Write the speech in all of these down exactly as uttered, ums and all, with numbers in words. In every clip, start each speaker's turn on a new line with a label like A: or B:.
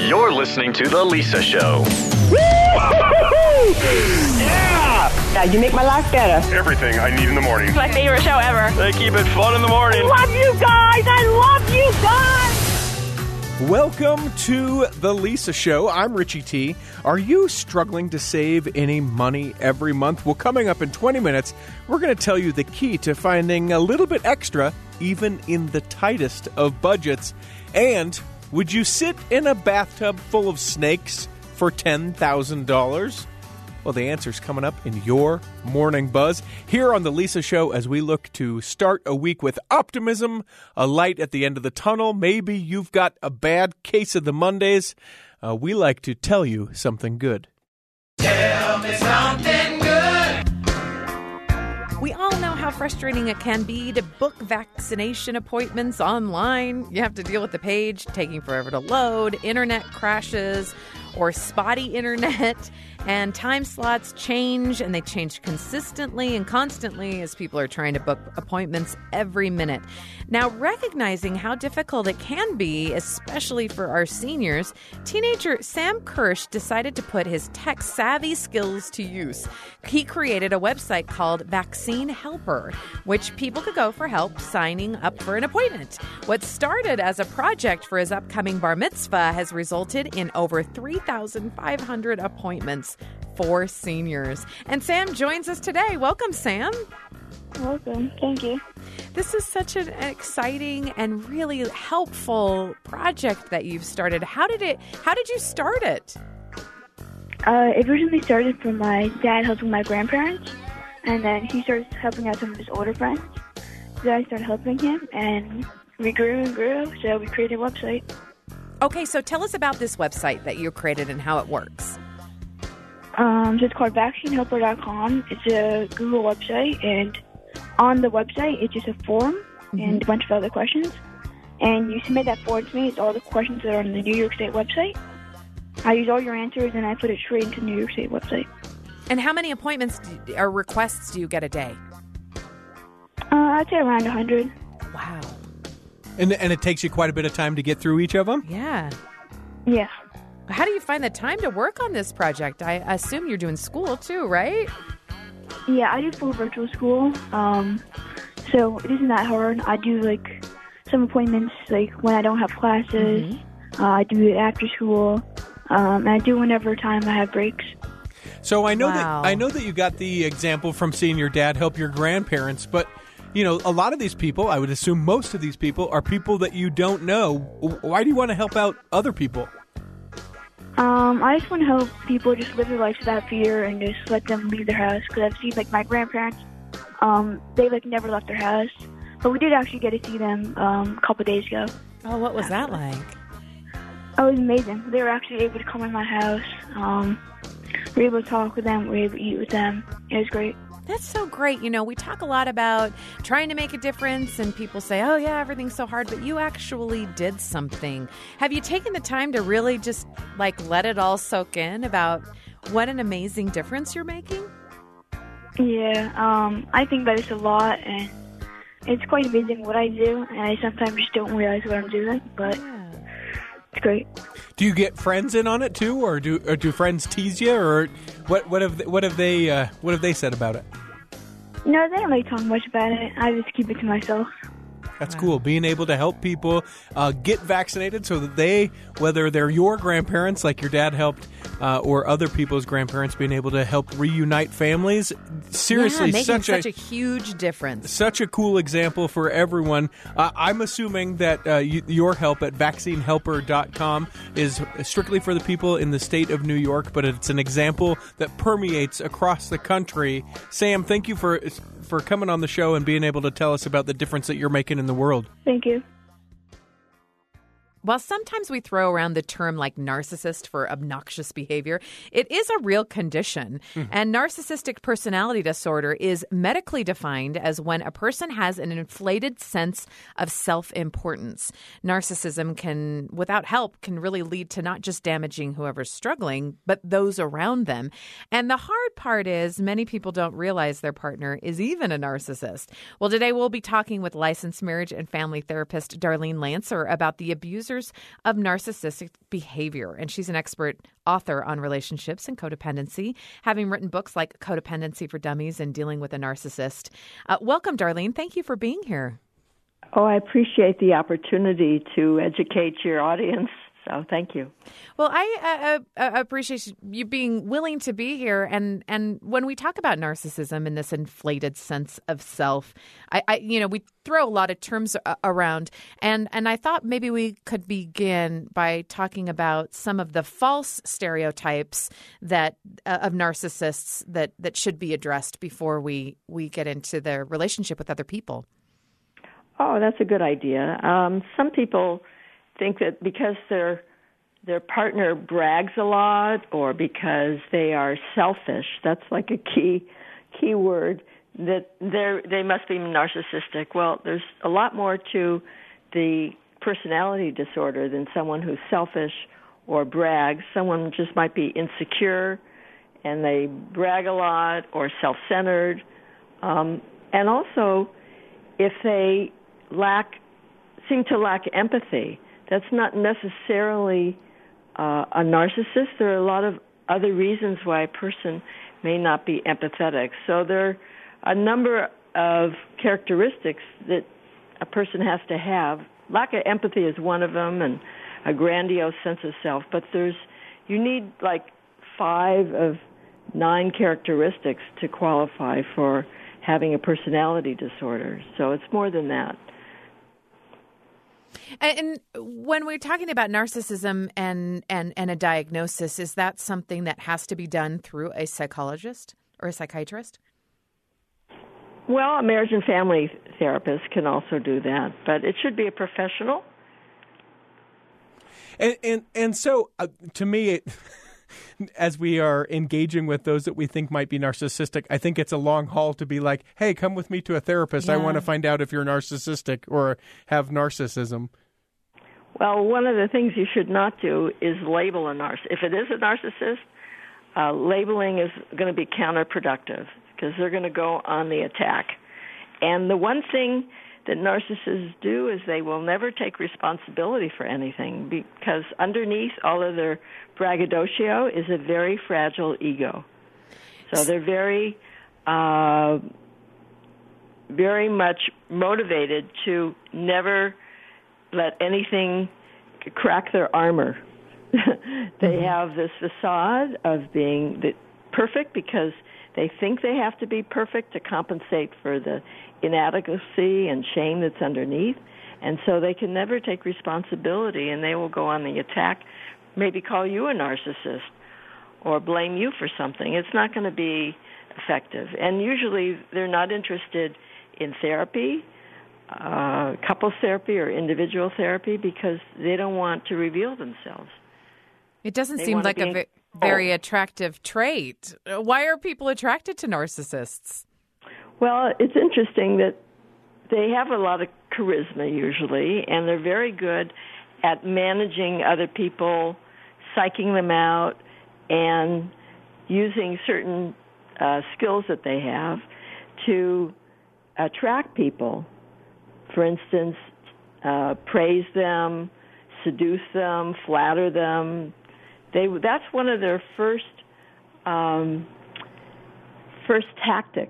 A: You're listening to The Lisa Show.
B: Yeah!
C: Yeah, you make my life better.
B: Everything I need in the morning.
D: It's my favorite show ever.
B: They keep it fun in the morning.
C: I love you guys! I love you guys!
E: Welcome to The Lisa Show. I'm Richie T. Are you struggling to save any money every month? Well, coming up in twenty minutes, we're going to tell you the key to finding a little bit extra, even in the tightest of budgets. And would you sit in a bathtub full of snakes for ten thousand dollars? Well, the answer's coming up in your Morning Buzz here on The Lisa Show as we look to start a week with optimism, a light at the end of the tunnel. Maybe you've got a bad case of the Mondays. Uh, we like to tell you something good.
F: Tell me something good.
D: We all know how frustrating it can be to book vaccination appointments online. You have to deal with the page taking forever to load, internet crashes, or spotty internet, and time slots change, and they change consistently and constantly as people are trying to book appointments every minute. Now, recognizing how difficult it can be, especially for our seniors, teenager Sam Kirsch decided to put his tech-savvy skills to use. He created a website called Vaccine Helper, which people could go for help signing up for an appointment. What started as a project for his upcoming bar mitzvah has resulted in over three thousand five hundred appointments for seniors. And Sam joins us today. Welcome, Sam.
G: Welcome. Thank you.
D: This is such an exciting and really helpful project that you've started. How did it? How did you start it?
G: Uh, it originally started from my dad helping my grandparents, and then he started helping out some of his older friends. So I started helping him, and we grew and grew, so we created a website.
D: Okay, so tell us about this website that you created and how it works.
G: Um, so it's called vaccine helper dot com. It's a Google website, and on the website, it's just a form mm-hmm. and a bunch of other questions. And you submit that form to me. It's all the questions that are on the New York State website. I use all your answers, and I put it straight into the New York State website.
D: And how many appointments do, or requests do you get a day?
G: Uh, I'd say around one hundred.
D: Wow.
E: And, and it takes you quite a bit of time to get through each of them?
D: Yeah.
G: Yeah.
D: How do you find the time to work on this project? I assume you're doing school too, right?
G: Yeah, I do full virtual school, um, so it isn't that hard. I do, like, some appointments, like, when I don't have classes. Mm-hmm. Uh, I do it after school, um, and I do whenever time I have breaks.
E: So I know
D: Wow.
E: that I know that you got the example from seeing your dad help your grandparents, but you know, a lot of these people, I would assume most of these people, are people that you don't know. Why do you want to help out other people?
G: Um, I just want to help people just live their lives without fear and just let them leave their house. Because I've seen, like, my grandparents, um, they, like, never left their house. But we did actually get to see them um, a couple days ago.
D: Oh, what was that like?
G: Oh, it was amazing. They were actually able to come in my house. Um, we were able to talk with them. We were able to eat with them. It was great.
D: That's so great. You know, we talk a lot about trying to make a difference, and people say, oh, yeah, everything's so hard, but you actually did something. Have you taken the time to really just, like, let it all soak in about what an amazing difference you're making?
G: Yeah, um, I think about this a lot, and it's quite amazing what I do, and I sometimes just don't realize what I'm doing, but
D: Yeah.
G: it's great.
E: Do you get friends in on it too, or do or do friends tease you, or what? What have what have they uh, what have they said about it?
G: No, they don't really talk much about it. I just keep it to myself.
E: That's cool. Being able to help people uh, get vaccinated so that they, whether they're your grandparents like your dad helped, uh, or other people's grandparents, being able to help reunite families. Seriously,
D: yeah, making
E: such,
D: such
E: a,
D: a huge difference.
E: Such a cool example for everyone. Uh, I'm assuming that uh, you, your help at vaccine helper dot com is strictly for the people in the state of New York, but it's an example that permeates across the country. Sam, thank you for for coming on the show and being able to tell us about the difference that you're making in the world.
G: Thank you.
D: While sometimes we throw around the term like narcissist for obnoxious behavior, it is a real condition. Mm-hmm. And narcissistic personality disorder is medically defined as when a person has an inflated sense of self-importance. Narcissism can, without help, can really lead to not just damaging whoever's struggling, but those around them. And the hard part is many people don't realize their partner is even a narcissist. Well, today we'll be talking with licensed marriage and family therapist Darlene Lancer about the abusers Features of Narcissistic Behavior. And she's an expert author on relationships and codependency, having written books like Codependency for Dummies and Dealing with a Narcissist. Uh, welcome, Darlene. Thank you for being here.
H: Oh, I appreciate the opportunity to educate your audience. So thank you.
D: Well, I uh, uh, appreciate you being willing to be here. And, and when we talk about narcissism and this inflated sense of self, I, I you know, we throw a lot of terms around. And, and I thought maybe we could begin by talking about some of the false stereotypes that uh, of narcissists that, that should be addressed before we, we get into their relationship with other people.
H: Oh, that's a good idea. Um, some people think that because their their partner brags a lot, or because they are selfish, that's like a key key word, that they they must be narcissistic. Well, there's a lot more to the personality disorder than someone who's selfish or brags. Someone just might be insecure and they brag a lot, or self-centered, um, and also if they lack seem to lack empathy. That's not necessarily uh, a narcissist. There are a lot of other reasons why a person may not be empathetic. So there are a number of characteristics that a person has to have. Lack of empathy is one of them, and a grandiose sense of self. But there's you need like five of nine characteristics to qualify for having a personality disorder. So it's more than that.
D: And when we're talking about narcissism and, and, and a diagnosis, is that something that has to be done through a psychologist or a psychiatrist?
H: Well, a marriage and family therapist can also do that, but it should be a professional.
E: And and, and so, uh, to me, it, as we are engaging with those that we think might be narcissistic, I think it's a long haul to be like, hey, come with me to a therapist.
D: Yeah.
E: I want to find out if you're narcissistic or have narcissism.
H: Well, one of the things you should not do is label a narcissist. If it is a narcissist, uh, labeling is going to be counterproductive because they're going to go on the attack. And the one thing that narcissists do is they will never take responsibility for anything, because underneath all of their braggadocio is a very fragile ego. So they're very, uh, very much motivated to never let anything crack their armor. They mm-hmm. have this facade of being the perfect because they think they have to be perfect to compensate for the inadequacy and shame that's underneath. And so they can never take responsibility, and they will go on the attack, maybe call you a narcissist or blame you for something. It's not going to be effective. And usually they're not interested in therapy, uh, couples therapy or individual therapy, because they don't want to reveal themselves.
D: It doesn't
H: They
D: seem
H: wanna
D: like
H: be
D: a
H: in
D: ve- very attractive trait. Why are people attracted to narcissists?
H: Well, it's interesting that they have a lot of charisma usually, and they're very good at managing other people, psyching them out, and using certain uh, skills that they have to attract people. For instance, uh, praise them, seduce them, flatter them. They that's one of their first um, first tactics,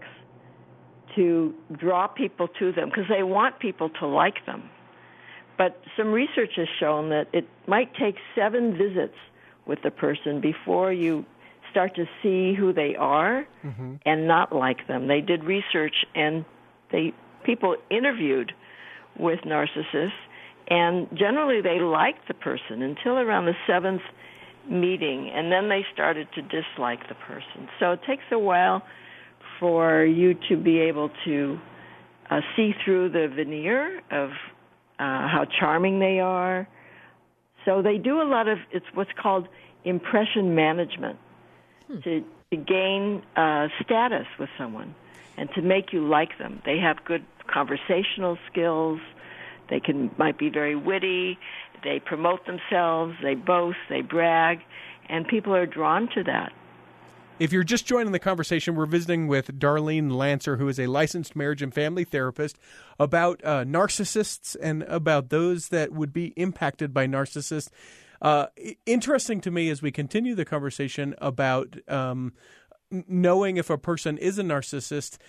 H: to draw people to them, because they want people to like them. But some research has shown that it might take seven visits with the person before you start to see who they are mm-hmm. and not like them. They did research, and they people interviewed with narcissists, and generally they liked the person until around the seventh meeting, and then they started to dislike the person. So it takes a while for you to be able to uh, see through the veneer of uh, how charming they are. So they do a lot of, it's what's called impression management, hmm. to, to gain uh, status with someone and to make you like them. They have good conversational skills. They can might be very witty. They promote themselves. They boast. They brag. And people are drawn to that.
E: If you're just joining the conversation, we're visiting with Darlene Lancer, who is a licensed marriage and family therapist, about uh, narcissists and about those that would be impacted by narcissists. Uh, interesting to me as we continue the conversation about um, knowing if a person is a narcissist.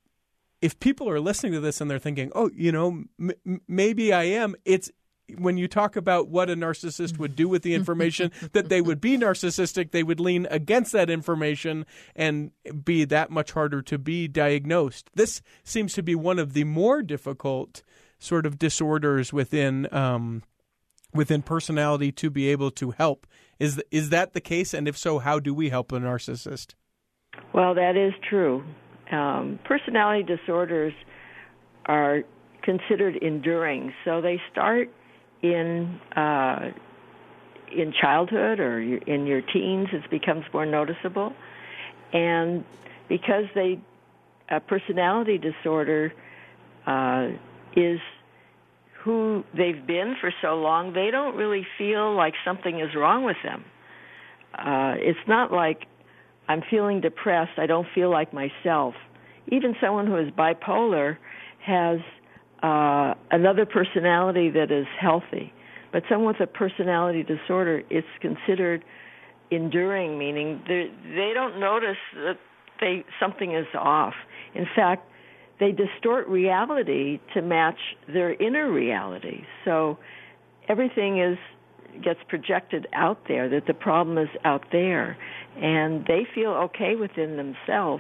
E: If people are listening to this and they're thinking, oh, you know, m- maybe I am, it's when you talk about what a narcissist would do with the information, that they would be narcissistic, they would lean against that information and be that much harder to be diagnosed. This seems to be one of the more difficult sort of disorders within um, within personality to be able to help. Is is that the case? And if so, how do we help a narcissist?
H: Well, that is true. Um, personality disorders are considered enduring, so they start in uh, in childhood or in your teens. It becomes more noticeable, and because they a personality disorder uh, is who they've been for so long, they don't really feel like something is wrong with them. Uh, it's not like I'm feeling depressed, I don't feel like myself. Even someone who is bipolar has uh, another personality that is healthy. But someone with a personality disorder, it's considered enduring, meaning they don't notice that they something is off. In fact, they distort reality to match their inner reality. So everything is gets projected out there, that the problem is out there, and they feel okay within themselves.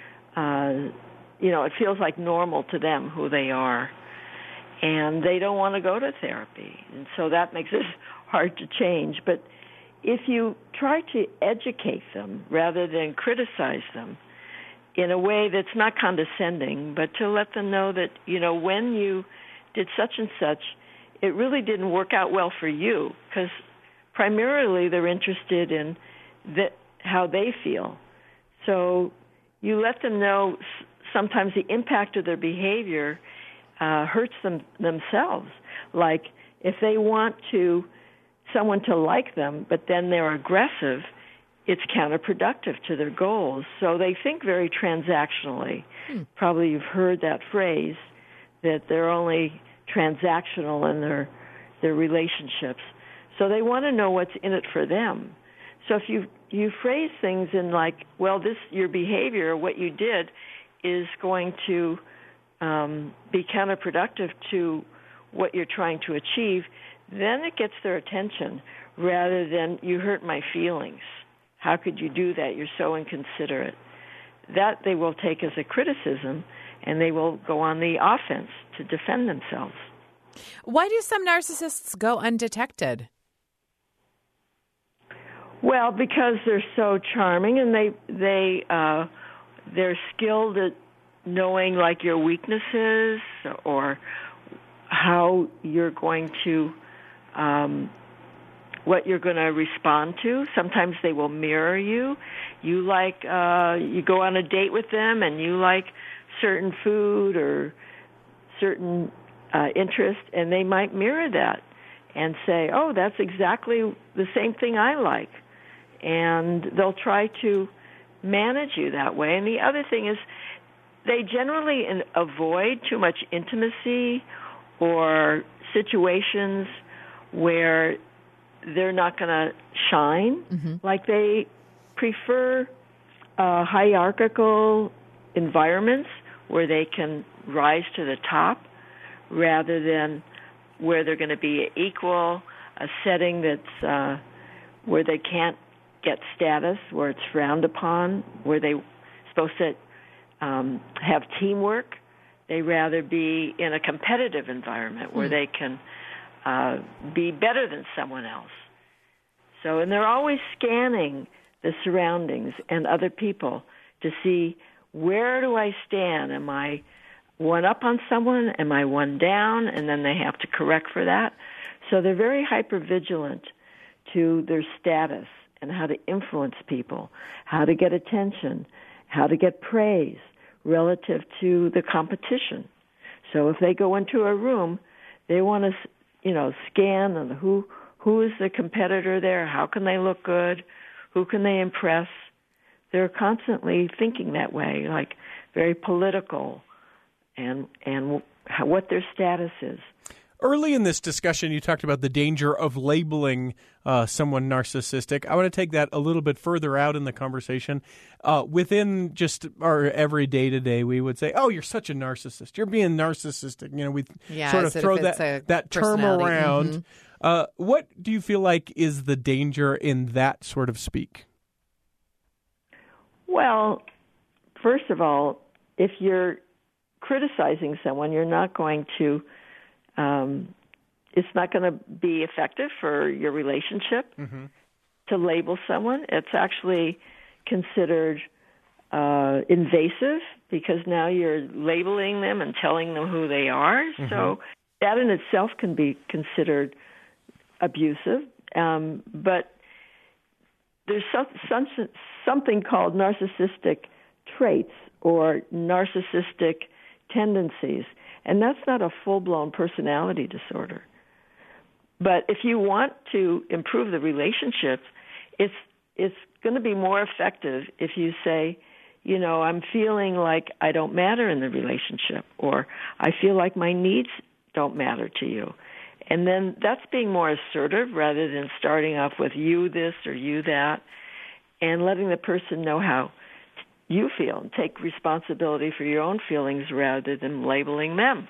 H: Uh, you know, it feels like normal to them who they are, and they don't want to go to therapy, and so that makes it hard to change. But if you try to educate them rather than criticize them in a way that's not condescending, but to let them know that, you know, when you did such and such, it really didn't work out well for you, because primarily they're interested in that, how they feel. So you let them know sometimes the impact of their behavior uh, hurts them themselves. Like if they want to someone to like them, but then they're aggressive, it's counterproductive to their goals. So they think very transactionally. Hmm. Probably you've heard that phrase, that they're only transactional in their their relationships. So they want to know what's in it for them. So if you you phrase things in like, well, this your behavior, what you did, is going to um, be counterproductive to what you're trying to achieve, then it gets their attention rather than you hurt my feelings. How could you do that? You're so inconsiderate. That they will take as a criticism, and they will go on the offense to defend themselves.
D: Why do some narcissists go undetected?
H: Well, because they're so charming, and they they uh, they're skilled at knowing like your weaknesses or how you're going to um, what you're going to respond to. Sometimes they will mirror you. You like uh, you go on a date with them, and you like certain food or certain uh, interest, and they might mirror that and say, "Oh, that's exactly the same thing I like." And they'll try to manage you that way. And the other thing is, they generally in, avoid too much intimacy or situations where they're not going to shine. Mm-hmm. Like they prefer uh, hierarchical environments where they can rise to the top rather than where they're going to be equal, a setting that's uh, where they can't get status, where it's frowned upon, where they're supposed to um, have teamwork. They rather be in a competitive environment where mm. they can uh, be better than someone else. So, and they're always scanning the surroundings and other people to see, where do I stand? Am I one up on someone? Am I one down? And then they have to correct for that. So they're very hypervigilant to their status and how to influence people, how to get attention, how to get praise relative to the competition. So if they go into a room, they want to, you know, scan on who who is the competitor there, how can they look good, who can they impress. they're constantly thinking that way, like very political, and and how, what their status is.
E: Early in this discussion, you talked about the danger of labeling uh, someone narcissistic. I want to take that a little bit further out in the conversation. Uh, within just our everyday today, we would say, "Oh, you're such a narcissist. You're being narcissistic." You know, we
D: yeah,
E: sort of throw that that term around.
D: Mm-hmm.
E: Uh, what do you feel like is the danger in that sort of speak?
H: Well, first of all, if you're criticizing someone, you're not going to. Um, it's not going to be effective for your relationship mm-hmm. to label someone. It's actually considered uh, invasive because now you're labeling them and telling them who they are. Mm-hmm. So that in itself can be considered abusive. Um, but there's some, some, something called narcissistic traits or narcissistic tendencies. And that's not a full-blown personality disorder. But if you want to improve the relationships, it's it's going to be more effective if you say, you know, I'm feeling like I don't matter in the relationship, or I feel like my needs don't matter to you. And then that's being more assertive rather than starting off with you this or you that, and letting the person know how you feel and take responsibility for your own feelings rather than labeling them.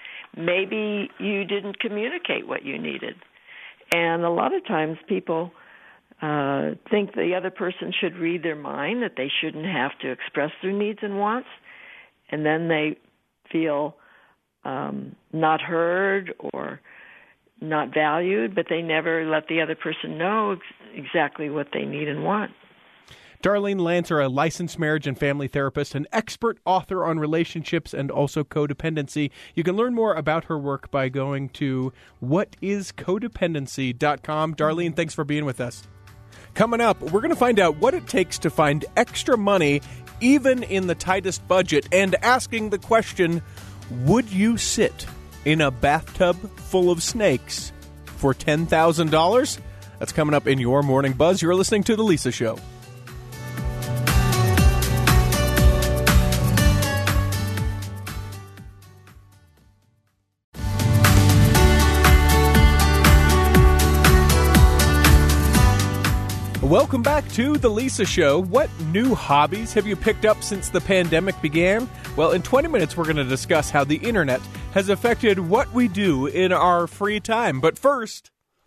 H: Maybe you didn't communicate what you needed. And a lot of times people uh, think the other person should read their mind, that they shouldn't have to express their needs and wants, and then they feel um, not heard or not valued, but they never let the other person know ex- exactly what they need and want.
E: Darlene Lancer, a licensed marriage and family therapist, an expert author on relationships and also codependency. You can learn more about her work by going to what is codependency dot com. Darlene, thanks for being with us. Coming up, we're going to find out what it takes to find extra money even in the tightest budget, and asking the question, would you sit in a bathtub full of snakes for ten thousand dollars? That's coming up in your Morning Buzz. You're listening to The Lisa Show. Welcome back to The Lisa Show. What new hobbies have you picked up since the pandemic began? Well, in twenty minutes, we're going to discuss how the internet has affected what we do in our free time. But first,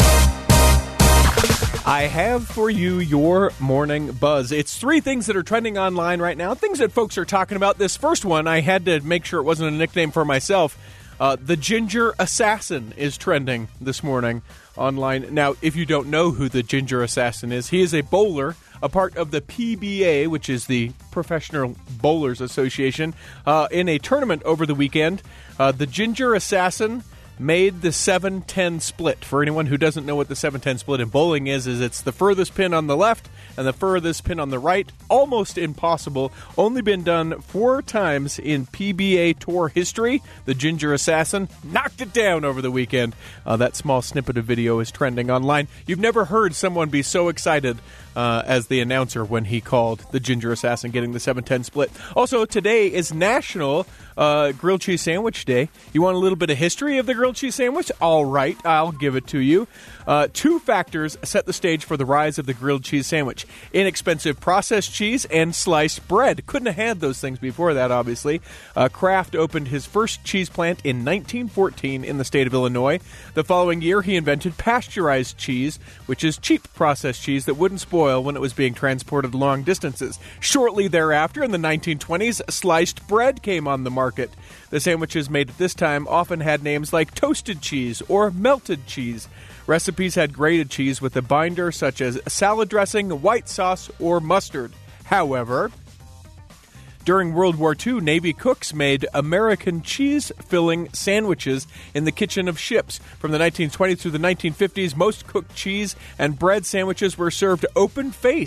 E: I have for you your Morning Buzz. It's three things that are trending online right now, things that folks are talking about. This first one, I had to make sure it wasn't a nickname for myself. Uh, the Ginger Assassin is trending this morning online. Now, if you don't know who the Ginger Assassin is, he is a bowler, a part of the P B A, which is the Professional Bowlers Association. Uh, in a tournament over the weekend, uh, the Ginger Assassin made the seven ten split. For anyone who doesn't know what the seven ten split in bowling is, is it's the furthest pin on the left and the furthest pin on the right. Almost impossible. Only been done four times in P B A Tour history. The Ginger Assassin knocked it down over the weekend. Uh, that small snippet of video is trending online. You've never heard someone be so excited uh, as the announcer when he called the Ginger Assassin getting the seven ten split. Also, today is National uh, Grilled Cheese Sandwich Day. You want a little bit of history of the grilled cheese sandwich? All right, I'll give it to you. Uh, two factors set the stage for the rise of the grilled cheese sandwich. Inexpensive processed cheese and sliced bread. Couldn't have had those things before that, obviously. Uh, Kraft opened his first cheese plant in nineteen fourteen in the state of Illinois. The following year, he invented pasteurized cheese, which is cheap processed cheese that wouldn't spoil when it was being transported long distances. Shortly thereafter, in the nineteen twenties, sliced bread came on the market. The sandwiches made at this time often had names like toasted cheese or melted cheese. Recipes had grated cheese with a binder such as salad dressing, white sauce, or mustard. However, during World War Two, Navy cooks made American cheese-filling sandwiches in the kitchen of ships. From the nineteen twenties through the nineteen fifties, most cooked cheese and bread sandwiches were served open-faced,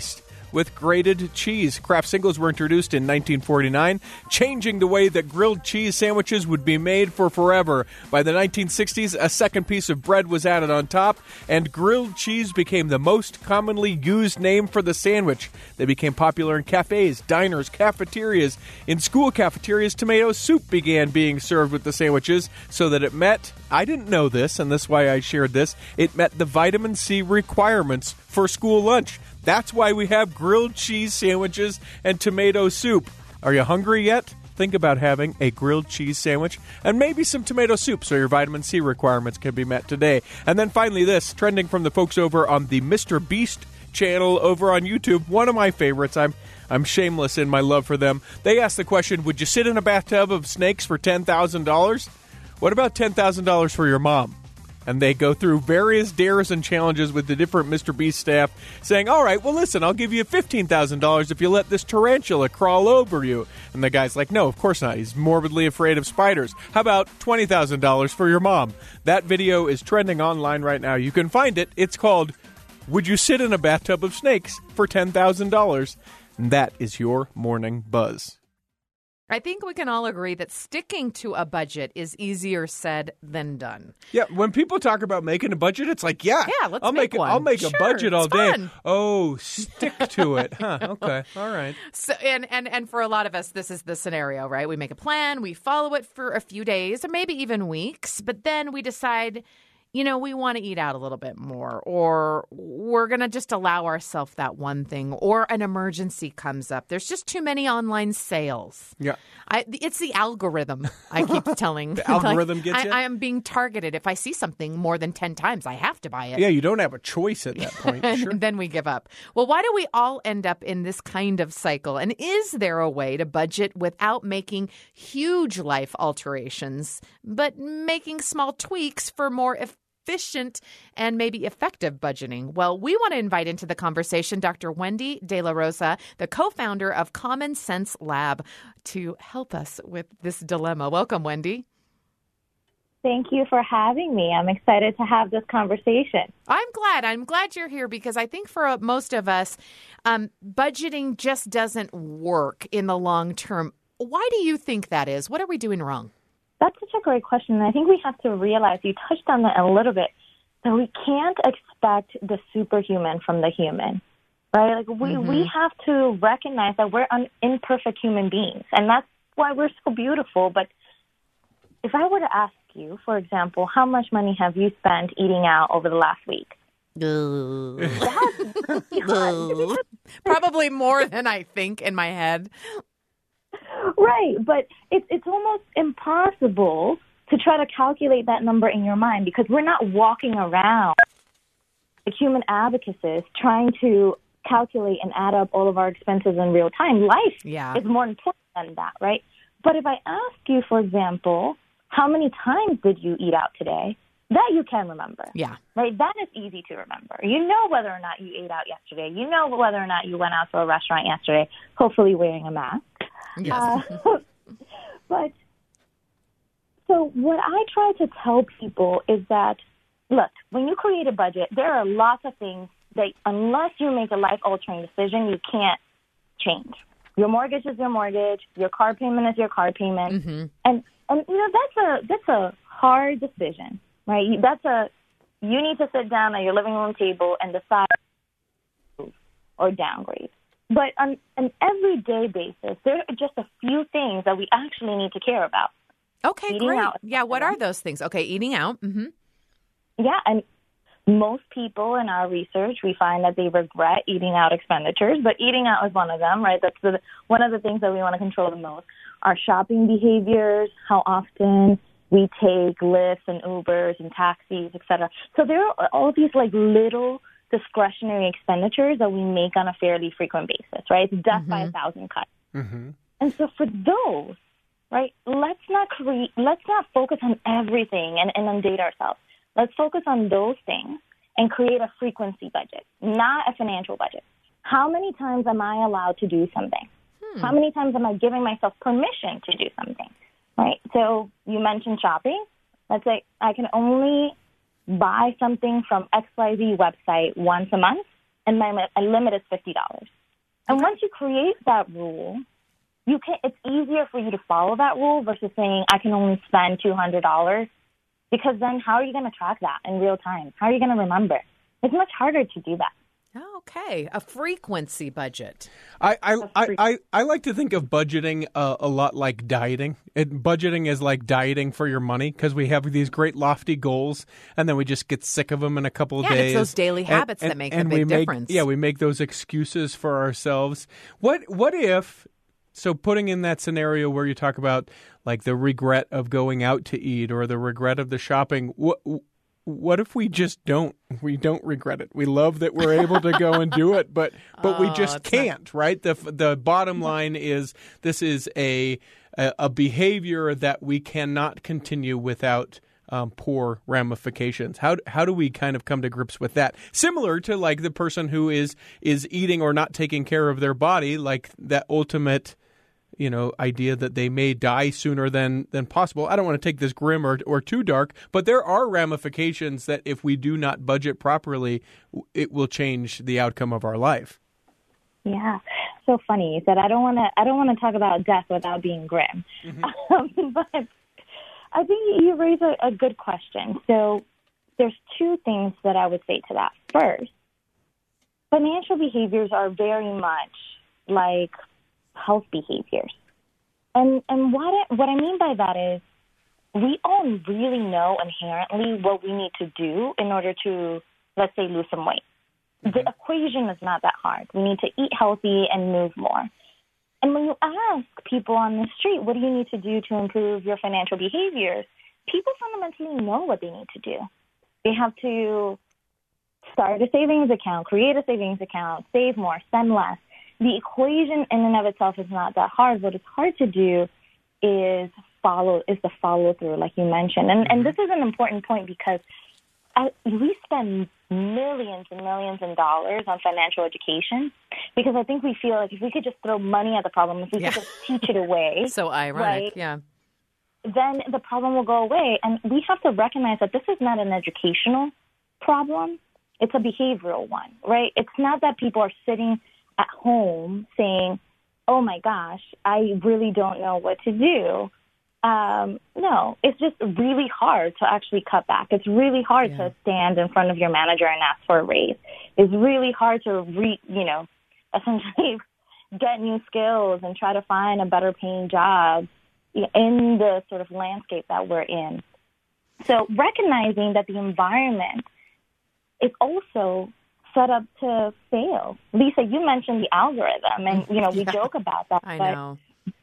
E: with grated cheese. Kraft singles were introduced in nineteen forty-nine, changing the way that grilled cheese sandwiches would be made for forever. By the nineteen sixties, a second piece of bread was added on top, and grilled cheese became the most commonly used name for the sandwich. They became popular in cafes, diners, cafeterias. In school cafeterias, tomato soup began being served with the sandwiches so that it met, I didn't know this, and that's why I shared this, it met the vitamin C requirements for school lunch. That's why we have grilled cheese sandwiches and tomato soup. Are you hungry yet? Think about having a grilled cheese sandwich and maybe some tomato soup so your vitamin C requirements can be met today. And then finally this, trending from the folks over on the Mister Beast channel over on YouTube, one of my favorites. I'm I'm shameless in my love for them. They asked the question, would you sit in a bathtub of snakes for ten thousand dollars? What about ten thousand dollars for your mom? And they go through various dares and challenges with the different Mister Beast staff saying, all right, well, listen, I'll give you fifteen thousand dollars if you let this tarantula crawl over you. And the guy's like, no, of course not. He's morbidly afraid of spiders. How about twenty thousand dollars for your mom? That video is trending online right now. You can find it. It's called, Would You Sit in a Bathtub of Snakes for ten thousand dollars? And that is your Morning Buzz.
D: I think we can all agree that sticking to a budget is easier said than done.
E: Yeah, when people talk about making a budget, it's like, yeah,
D: yeah let's
E: I'll
D: make,
E: make
D: one.
E: I'll make
D: sure,
E: a budget all day.
D: Fun.
E: Oh, stick to it. Huh, okay, all right.
D: So, and, and, and for a lot of us, this is the scenario, right? We make a plan, we follow it for a few days or maybe even weeks, but then we decide, you know, we want to eat out a little bit more, or we're going to just allow ourselves that one thing, or an emergency comes up. There's just too many online sales.
E: Yeah.
D: I, it's the algorithm, I keep telling.
E: The algorithm
D: like,
E: gets you?
D: I, I am being targeted. If I see something more than ten times, I have to buy it.
E: Yeah, you don't have a choice at that point. Sure.
D: And then we give up. Well, why do we all end up in this kind of cycle? And is there a way to budget without making huge life alterations, but making small tweaks for more efficient efficient and maybe effective budgeting? Well, we want to invite into the conversation Doctor Wendy De La Rosa, the co-founder of Common Sense Lab, to help us with this dilemma. Welcome, Wendy.
I: Thank you for having me. I'm excited to have this conversation.
D: I'm glad. I'm glad you're here because I think for most of us, um, budgeting just doesn't work in the long term. Why do you think that is? What are we doing wrong?
I: That's such a great question. And I think we have to realize, you touched on that a little bit, that we can't expect the superhuman from the human, right? Like we, mm-hmm. we have to recognize that we're un- imperfect human beings, and that's why we're so beautiful. But if I were to ask you, for example, how much money have you spent eating out over the last week?
D: Probably more than I think in my head.
I: Right, but it's it's almost impossible to try to calculate that number in your mind because we're not walking around like human abacuses trying to calculate and add up all of our expenses in real time. Life
D: yeah.
I: is more important than that, right? But if I ask you, for example, how many times did you eat out today, that you can remember.
D: Yeah.
I: Right? That is easy to remember. You know whether or not you ate out yesterday. You know whether or not you went out to a restaurant yesterday, hopefully wearing a mask.
D: Yes.
I: Uh, but so what I try to tell people is that, look, when you create a budget, there are lots of things that unless you make a life-altering decision, you can't change. Your mortgage is your mortgage. Your car payment is your car payment.
D: Mm-hmm.
I: And, and you know, that's a that's a hard decision, right? That's a, you need to sit down at your living room table and decide or downgrade. But on an everyday basis, there are just a few things that we actually need to care about.
D: Okay,
I: eating
D: great.
I: Out
D: yeah, what are those things? Okay, eating out. Mm-hmm.
I: Yeah, and most people in our research, we find that they regret eating out expenditures, but eating out is one of them, right? That's the, one of the things that we want to control the most. Our shopping behaviors, how often we take Lyfts and Ubers and taxis, et cetera. So there are all these like little discretionary expenditures that we make on a fairly frequent basis, right? It's death mm-hmm. by a thousand cuts.
E: Mm-hmm.
I: And so for those, right, let's not create, let's not focus on everything and inundate ourselves. Let's focus on those things and create a frequency budget, not a financial budget. How many times am I allowed to do something? Hmm. How many times am I giving myself permission to do something, right? So you mentioned shopping. Let's say I can only buy something from X Y Z website once a month, and my limit is fifty dollars. And once you create that rule, you can. It's easier for you to follow that rule versus saying, I can only spend two hundred dollars, because then how are you going to track that in real time? How are you going to remember? It's much harder to do that.
D: Okay, a frequency budget.
E: I I, I, I, I like to think of budgeting uh, a lot like dieting. It, budgeting is like dieting for your money, because we have these great lofty goals, and then we just get sick of them in a couple of
D: yeah,
E: days.
D: Yeah, it's those daily habits
E: and,
D: that make
E: and,
D: a big
E: we make,
D: difference.
E: Yeah, we make those excuses for ourselves. What What if... So putting in that scenario where you talk about like the regret of going out to eat or the regret of the shopping, what what if we just don't we don't regret it? We love that we're able to go and do it, but but
D: oh,
E: we just can't, not... right? The the bottom line is this is a a, a behavior that we cannot continue without Um, poor ramifications. How how do we kind of come to grips with that? Similar to like the person who is is eating or not taking care of their body, like that ultimate, you know, idea that they may die sooner than than possible. I don't want to take this grim or or too dark, but there are ramifications that if we do not budget properly, it will change the outcome of our life.
I: Yeah, so funny. You said I don't want to. I don't want to talk about death without being grim, mm-hmm. um, but. I think you raise a, a good question. So there's two things that I would say to that. First, financial behaviors are very much like health behaviors. And and what I, what I mean by that is we all really know inherently what we need to do in order to, let's say, lose some weight. Mm-hmm. The equation is not that hard. We need to eat healthy and move more. And when you ask people on the street, what do you need to do to improve your financial behaviors, people fundamentally know what they need to do. They have to start a savings account, create a savings account, save more, spend less. The equation in and of itself is not that hard. What is hard to do is follow, is the follow through, like you mentioned. And, and this is an important point because I, we spend millions and millions of dollars on financial education because I think we feel like if we could just throw money at the problem, if we
D: yeah.
I: could just teach it away.
D: So ironic,
I: right,
D: yeah.
I: Then the problem will go away. And we have to recognize that this is not an educational problem. It's a behavioral one, right? It's not that people are sitting at home saying, oh, my gosh, I really don't know what to do. Um, no, it's just really hard to actually cut back. It's really hard yeah. to stand in front of your manager and ask for a raise. It's really hard to, re, you know, essentially get new skills and try to find a better paying job in the sort of landscape that we're in. So recognizing that the environment is also set up to fail. Lisa, you mentioned the algorithm, and, you know, we yeah, joke about that.
D: I
I: but
D: know.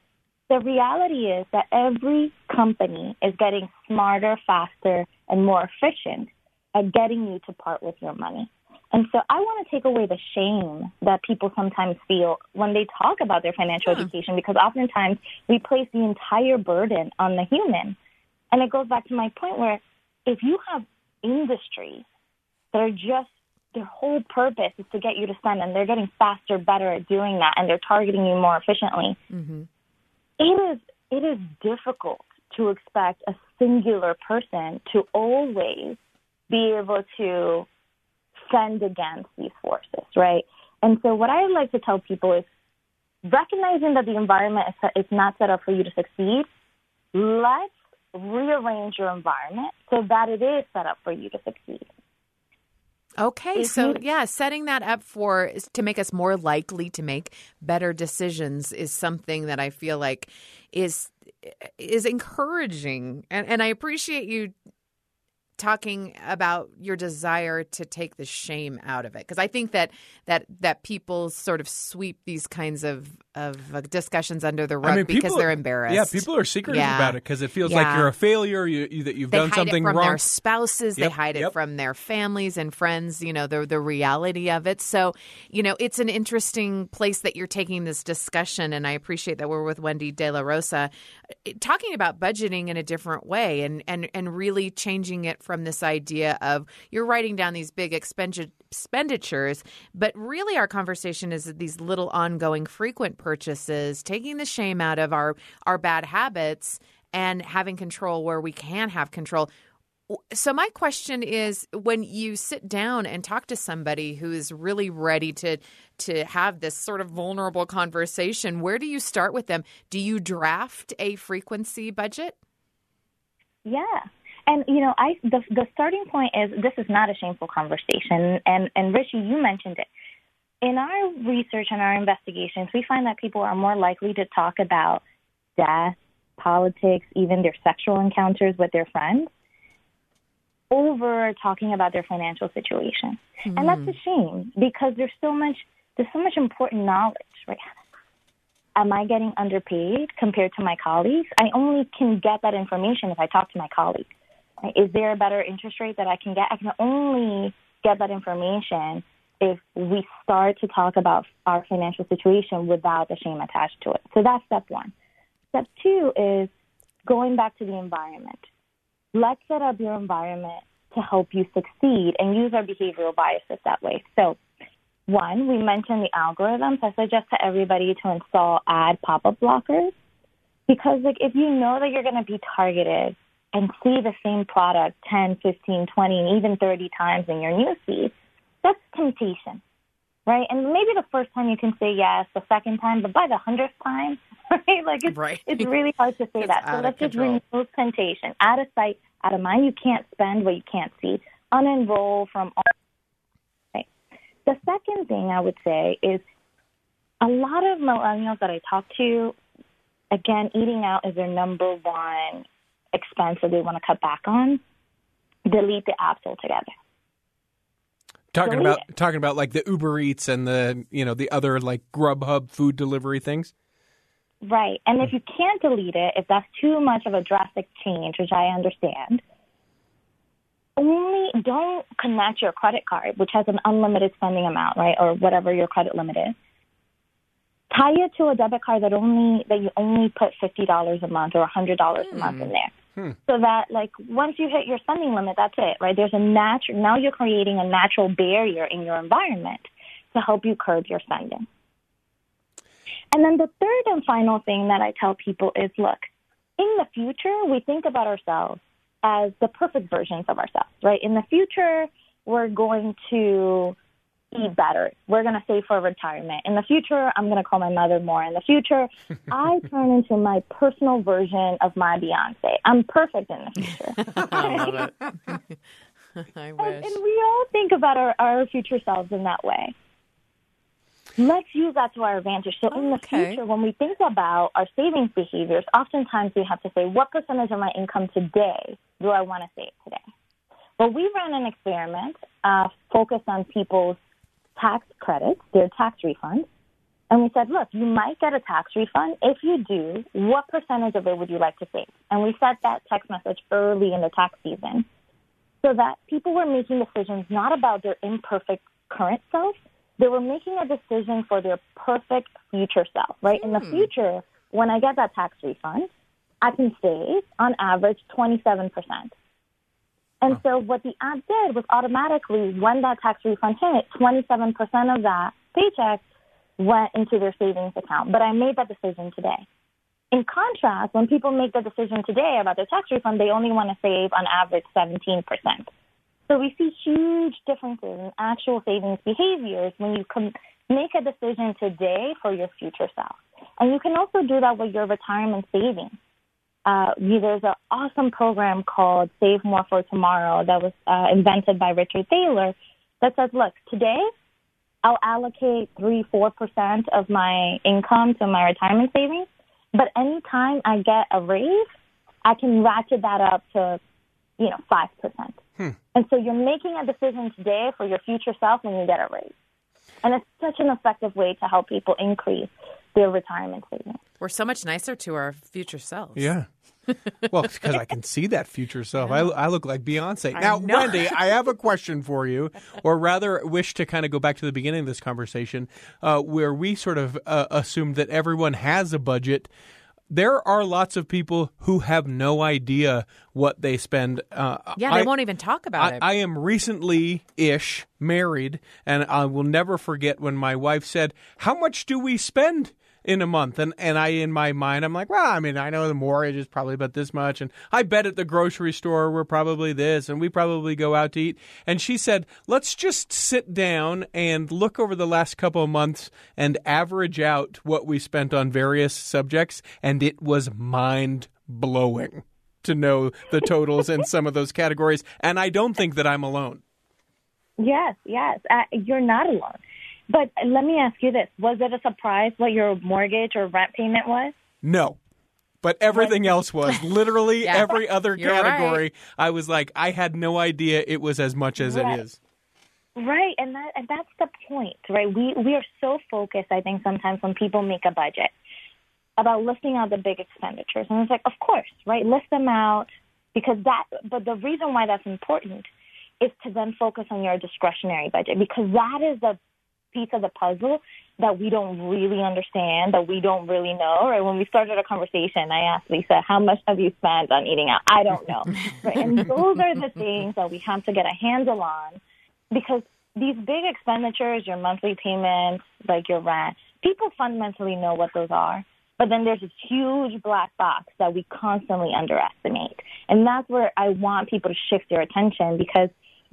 I: The reality is that every company is getting smarter, faster, and more efficient at getting you to part with your money. And so I want to take away the shame that people sometimes feel when they talk about their financial
D: huh.
I: education, because oftentimes we place the entire burden on the human. And it goes back to my point where if you have industries that are just, their whole purpose is to get you to spend, and they're getting faster, better at doing that, and they're targeting you more efficiently, mm-hmm. It is it is difficult to expect a singular person to always be able to fend against these forces, right? And so what I like to tell people is recognizing that the environment is, is not set up for you to succeed, let's rearrange your environment so that it is set up for you to succeed.
D: Okay, so yeah, setting that up for to make us more likely to make better decisions is something that I feel like is is encouraging, and and I appreciate you talking about your desire to take the shame out of it, because I think that that that people sort of sweep these kinds of of discussions under the rug I mean, because they're embarrassed.
E: Yeah, people are secretive yeah. about it because it feels
D: yeah.
E: like you're a failure, you, you, that you've
D: they
E: done something
D: wrong. They hide it from
E: wrong.
D: their spouses.
E: Yep,
D: they hide
E: yep.
D: it from their families and friends, you know, the, the reality of it. So, you know, it's an interesting place that you're taking this discussion, and I appreciate that we're with Wendy De La Rosa talking about budgeting in a different way and, and, and really changing it from this idea of you're writing down these big expenditure expenditures, but really our conversation is these little ongoing frequent purchases, taking the shame out of our, our bad habits and having control where we can have control. So my question is, when you sit down and talk to somebody who is really ready to to have this sort of vulnerable conversation, where do you start with them? Do you draft a frequency budget?
I: Yeah. And, you know, I the, the starting point is this is not a shameful conversation. And, and Richie, you mentioned it. In our research and our investigations, we find that people are more likely to talk about death, politics, even their sexual encounters with their friends, over talking about their financial situation. Mm-hmm. And that's a shame because there's so much there's so much important knowledge, right? Am I getting underpaid compared to my colleagues? I only can get that information if I talk to my colleagues. Right? Is there a better interest rate that I can get? I can only get that information if we start to talk about our financial situation without the shame attached to it. So that's step one. Step two is going back to the environment. Let's set up your environment to help you succeed and use our behavioral biases that way. So, one, we mentioned the algorithms. I suggest to everybody to install ad pop-up blockers because, like, if you know that you're going to be targeted and see the same product ten, fifteen, twenty, and even thirty times in your newsfeed, that's temptation, right? And maybe the first time you can say yes, the second time, but by the hundredth time, right? Like, it's, right. it's really hard to say
D: it's
I: that. So let's just remove temptation. Out of sight, out of mind. You can't spend what you can't see. Unenroll from all. Right. The second thing I would say is a lot of millennials that I talk to, again, eating out is their number one expense that they want to cut back on. Delete the apps altogether.
E: Talking
I: Delete
E: about
I: it.
E: talking about like the Uber Eats and the you know the other like Grubhub food delivery things.
I: Right. And if you can't delete it, if that's too much of a drastic change, which I understand, only don't connect your credit card, which has an unlimited spending amount, right, or whatever your credit limit is. Tie it to a debit card that only that you only put fifty dollars a month or one hundred dollars hmm. a month in there. Hmm. So that, like, once you hit your spending limit, that's it, right? There's a natural, now you're creating a natural barrier in your environment to help you curb your spending. And then the third and final thing that I tell people is, look, in the future, we think about ourselves as the perfect versions of ourselves, right? In the future, we're going to eat better. We're going to save for retirement. In the future, I'm going to call my mother more. In the future, I turn into my personal version of my Beyonce. I'm perfect in the future.
D: I love it. I wish.
I: And, and we all think about our, our future selves in that way. Let's use that to our advantage. So in the
D: Okay.
I: future, when we think about our savings behaviors, oftentimes we have to say, what percentage of my income today do I want to save today? Well, we ran an experiment uh, focused on people's tax credits, their tax refunds. And we said, look, you might get a tax refund. If you do, what percentage of it would you like to save? And we set that text message early in the tax season so that people were making decisions not about their imperfect current self. They were making a decision for their perfect future self, right? Hmm. In the future, when I get that tax refund, I can save, on average, twenty-seven percent. And so what the app did was automatically, when that tax refund hit, twenty-seven percent of that paycheck went into their savings account. But I made that decision today. In contrast, when people make the decision today about their tax refund, they only want to save, on average, seventeen percent. So we see huge differences in actual savings behaviors when you com- make a decision today for your future self. And you can also do that with your retirement savings. Uh, there's an awesome program called Save More for Tomorrow that was uh, invented by Richard Thaler that says, look, today I'll allocate three, four percent of my income to my retirement savings, but anytime I get a raise, I can ratchet that up to, you know, five percent. Hmm. And so you're making a decision today for your future self when you get a raise. And it's such an effective way to help people increase their retirement savings.
D: We're so much nicer to our future selves.
E: Yeah. Well, because I can see that future self. I, I look like Beyonce.
D: I
E: Now,
D: know.
E: Wendy, I have a question for you, or rather wish to kind of go back to the beginning of this conversation uh, where we sort of uh, assumed that everyone has a budget. There are lots of people who have no idea what they spend. Uh,
D: Yeah, they
E: I,
D: won't even talk about
E: I,
D: it.
E: I am recently-ish married, and I will never forget when my wife said, "How much do we spend in a month. And, and I, in my mind, I'm like, well, I mean, I know the mortgage is probably about this much. And I bet at the grocery store we're probably this. And we probably go out to eat. And she said, let's just sit down and look over the last couple of months and average out what we spent on various subjects. And it was mind-blowing to know the totals in some of those categories. And I don't think that I'm alone.
I: Yes, yes. Uh, you're not alone. But let me ask you this. Was it a surprise what your mortgage or rent payment was?
E: No. But everything else was. Literally
D: Yeah.
E: every other
D: You're
E: category.
D: right.
E: I was like, I had no idea it was as much as
I: Right.
E: it is.
I: Right, and that and that's the point, right? We we are so focused, I think, sometimes when people make a budget about listing out the big expenditures. And it's like, of course, right? List them out because that, but the reason why that's important is to then focus on your discretionary budget because that is the piece of the puzzle that we don't really understand, that we don't really know. Right? When we started a conversation, I asked Lisa, how much have you spent on eating out? I don't know. Right? And those are the things that we have to get a handle on because these big expenditures, your monthly payments, like your rent, people fundamentally know what those are. But then there's this huge black box that we constantly underestimate. And that's where I want people to shift their attention because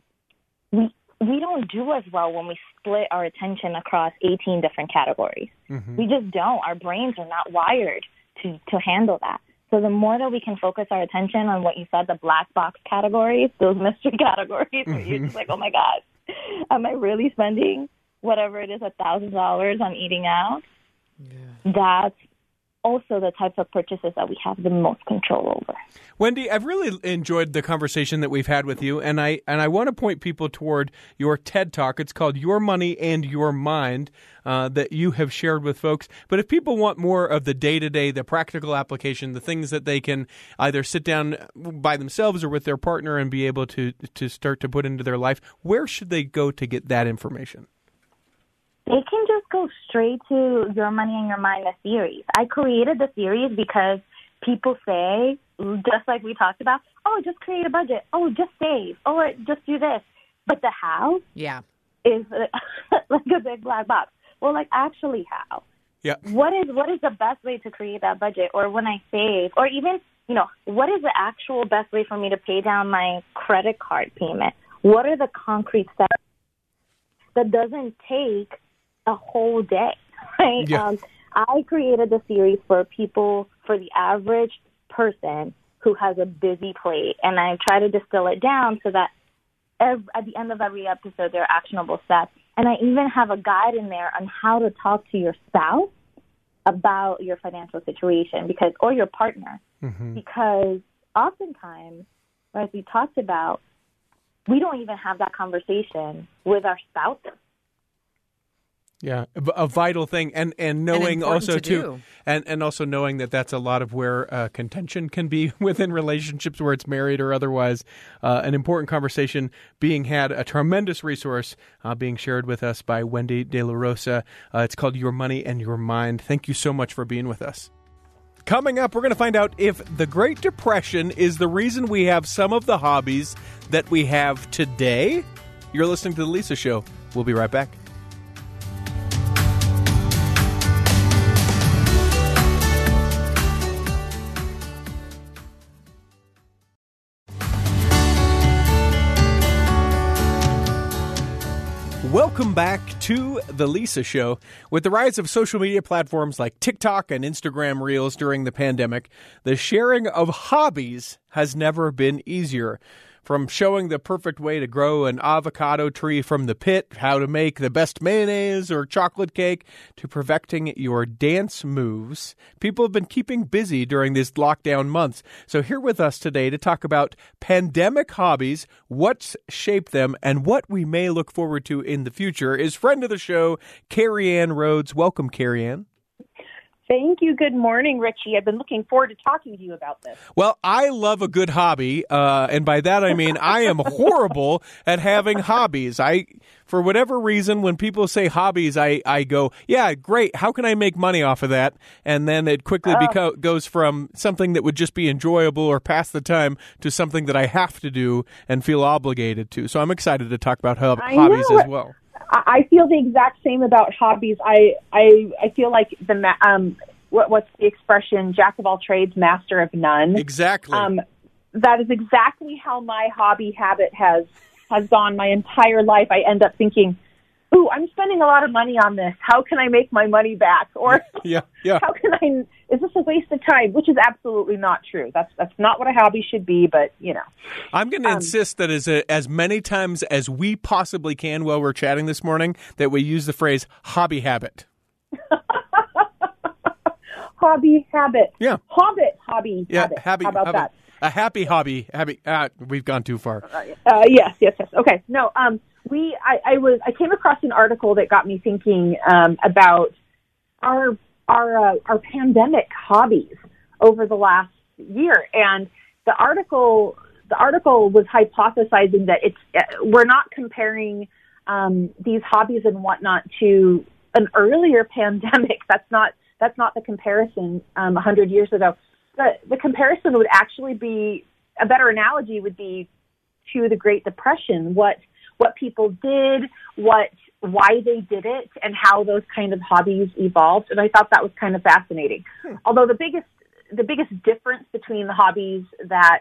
I: we we don't do as well when we split our attention across eighteen different categories. Mm-hmm. We just don't. Our brains are not wired to, to handle that. So the more that we can focus our attention on what you said, the black box categories, those mystery categories, mm-hmm. where you're just like, oh, my gosh, am I really spending whatever it is, one thousand dollars on eating out? Yeah. That's also the types of purchases that we have the most control over.
E: Wendy, I've really enjoyed the conversation that we've had with you, and I and I want to point people toward your TED Talk. It's called Your Money and Your Mind uh, that you have shared with folks. But if people want more of the day-to-day, the practical application, the things that they can either sit down by themselves or with their partner and be able to, to start to put into their life, where should they go to get that information?
I: They can just go straight to Your Money and Your Mind, the series. I created the series because people say, just like we talked about, oh, just create a budget. Oh, just save. Oh, just do this. But the how
D: yeah.
I: is like a big black box. Well, like actually how?
E: Yeah.
I: What is what is the best way to create that budget? Or when I save, or even, you know, what is the actual best way for me to pay down my credit card payment? What are the concrete steps that doesn't take a whole day, right?
E: Yeah. Um,
I: I created the series for people, for the average person who has a busy plate, and I try to distill it down so that every, at the end of every episode there are actionable steps. And I even have a guide in there on how to talk to your spouse about your financial situation, because or your partner, mm-hmm. because oftentimes, as we talked about, we don't even have that conversation with our spouse.
E: Yeah, a vital thing, and and knowing
D: and
E: also
D: to
E: too,
D: do.
E: and and also knowing that that's a lot of where uh, contention can be within relationships, where it's married or otherwise. Uh, an important conversation being had, a tremendous resource uh, being shared with us by Wendy De La Rosa. Uh, it's called Your Money and Your Mind. Thank you so much for being with us. Coming up, we're going to find out if the Great Depression is the reason we have some of the hobbies that we have today. You're listening to The Lisa Show. We'll be right back. Welcome back to The Lisa Show. With the rise of social media platforms like TikTok and Instagram Reels during the pandemic, the sharing of hobbies has never been easier. From showing the perfect way to grow an avocado tree from the pit, how to make the best mayonnaise or chocolate cake, to perfecting your dance moves, people have been keeping busy during these lockdown months. So here with us today to talk about pandemic hobbies, what's shaped them, and what we may look forward to in the future is friend of the show, Carrie Ann Rhodes. Welcome, Carrie Ann.
C: Thank you. Good morning, Richie. I've been looking forward to talking to you about this.
E: Well, I love a good hobby, uh, and by that I mean I am horrible at having hobbies. I, for whatever reason, when people say hobbies, I, I go, yeah, great, how can I make money off of that? And then it quickly oh. beco- goes from something that would just be enjoyable or pass the time to something that I have to do and feel obligated to. So I'm excited to talk about hub- hobbies as well.
C: I I feel the exact same about hobbies. I I, I feel like the ma- um what, what's the expression? Jack of all trades, master of none.
E: Exactly.
C: Um, that is exactly how my hobby habit has has gone my entire life. I end up thinking, ooh, I'm spending a lot of money on this. How can I make my money back? Or
E: yeah, yeah.
C: how can I, is this a waste of time? Which is absolutely not true. That's that's not what a hobby should be, but, you know.
E: I'm going to
C: Um,
E: insist that as, a, as many times as we possibly can while we're chatting this morning, that we use the phrase hobby habit.
C: Hobby habit.
E: Yeah.
C: Hobbit hobby
E: Yeah,
C: habit.
E: happy,
C: How about
E: habit.
C: that?
E: A happy hobby. Happy. Ah, we've gone too far.
C: Uh, yes, yes, yes. Okay. No, um, we, I, I was, I came across an article that got me thinking, um, about our, our, uh, our pandemic hobbies over the last year. And the article, the article was hypothesizing that it's, uh, we're not comparing, um, these hobbies and whatnot to an earlier pandemic. That's not, that's not the comparison, um, a hundred years ago. The, the comparison would actually be, a better analogy would be to the Great Depression, what what people did, what why they did it, and how those kind of hobbies evolved. And I thought that was kind of fascinating. Hmm. Although the biggest the biggest difference between the hobbies that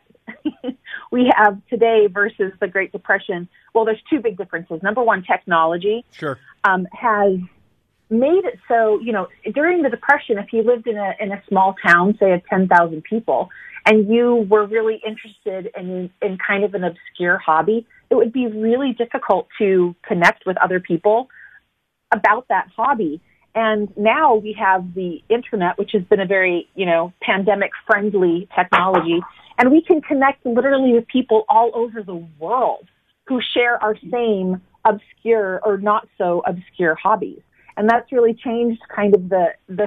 C: we have today versus the Great Depression, well, there's two big differences. Number one, technology
E: Sure.
C: um, has made it so, you know, during the Depression, if you lived in a in a small town, say of ten thousand people, and you were really interested in in kind of an obscure hobby, it would be really difficult to connect with other people about that hobby. And now we have the internet, which has been a very, you know, pandemic-friendly technology, and we can connect literally with people all over the world who share our same obscure or not so obscure hobbies. And that's really changed kind of the the,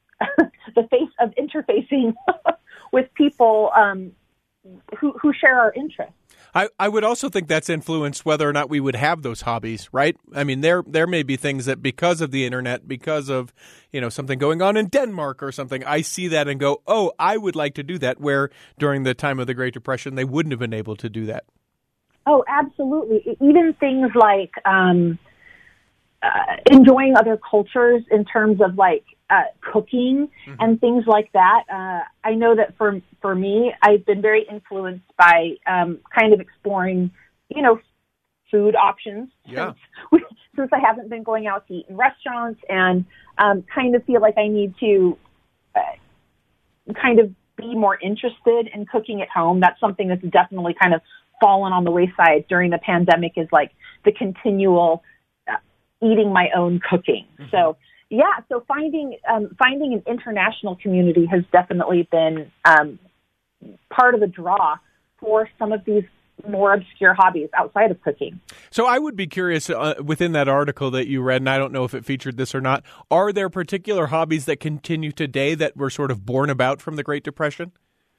C: the face of interfacing with people um, who who share our interests.
E: I, I would also think that's influenced whether or not we would have those hobbies, right? I mean, there there may be things that because of the internet, because of, you know, something going on in Denmark or something, I see that and go, oh, I would like to do that, where during the time of the Great Depression, they wouldn't have been able to do that.
C: Oh, absolutely. Even things like um, uh, enjoying other cultures in terms of like uh, cooking mm-hmm. and things like that. Uh, I know that for for me, I've been very influenced by um, kind of exploring, you know, food options.
E: Yeah.
C: Since, since I haven't been going out to eat in restaurants, and um, kind of feel like I need to uh, kind of be more interested in cooking at home. That's something that's definitely kind of fallen on the wayside during the pandemic, is like the continual uh, eating my own cooking. Mm-hmm. So yeah, so finding um, finding an international community has definitely been um, part of the draw for some of these more obscure hobbies outside of cooking.
E: So I would be curious, uh, within that article that you read, and I don't know if it featured this or not, are there particular hobbies that continue today that were sort of born about from the Great Depression?